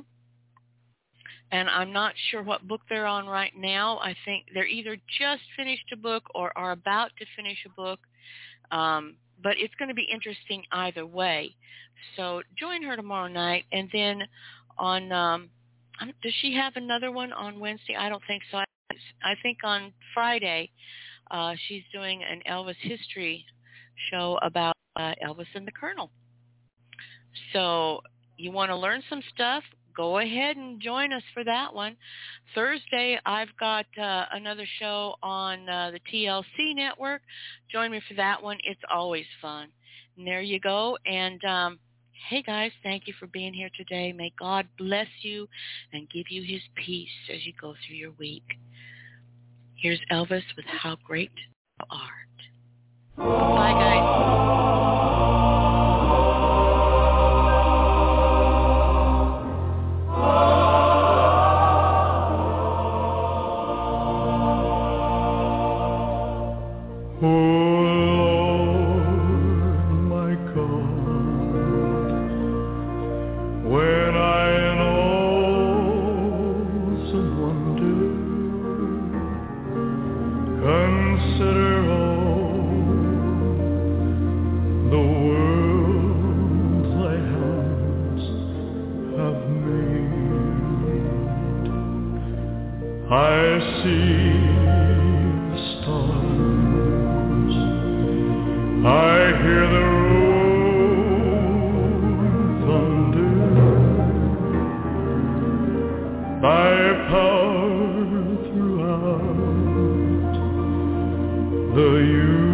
And I'm not sure what book they're on right now. I think they're either just finished a book or are about to finish a book. Um, but it's going to be interesting either way. So join her tomorrow night. And then on, um, does she have another one on Wednesday? I don't think so. I, I think on Friday uh, she's doing an Elvis history show about uh, Elvis and the Colonel. So you want to learn some stuff? Go ahead and join us for that one. Thursday, I've got uh, another show on uh, the T L C network. Join me for that one. It's always fun. And there you go. And, um, hey, guys, thank you for being here today. May God bless you and give you his peace as you go through your week. Here's Elvis with How Great Thou Art. Bye, guys. Oh Lord, my God, when I in awesome wonder consider all the worlds thy hands have made, I see the stars, I hear the rolling thunder, thy power throughout the universe.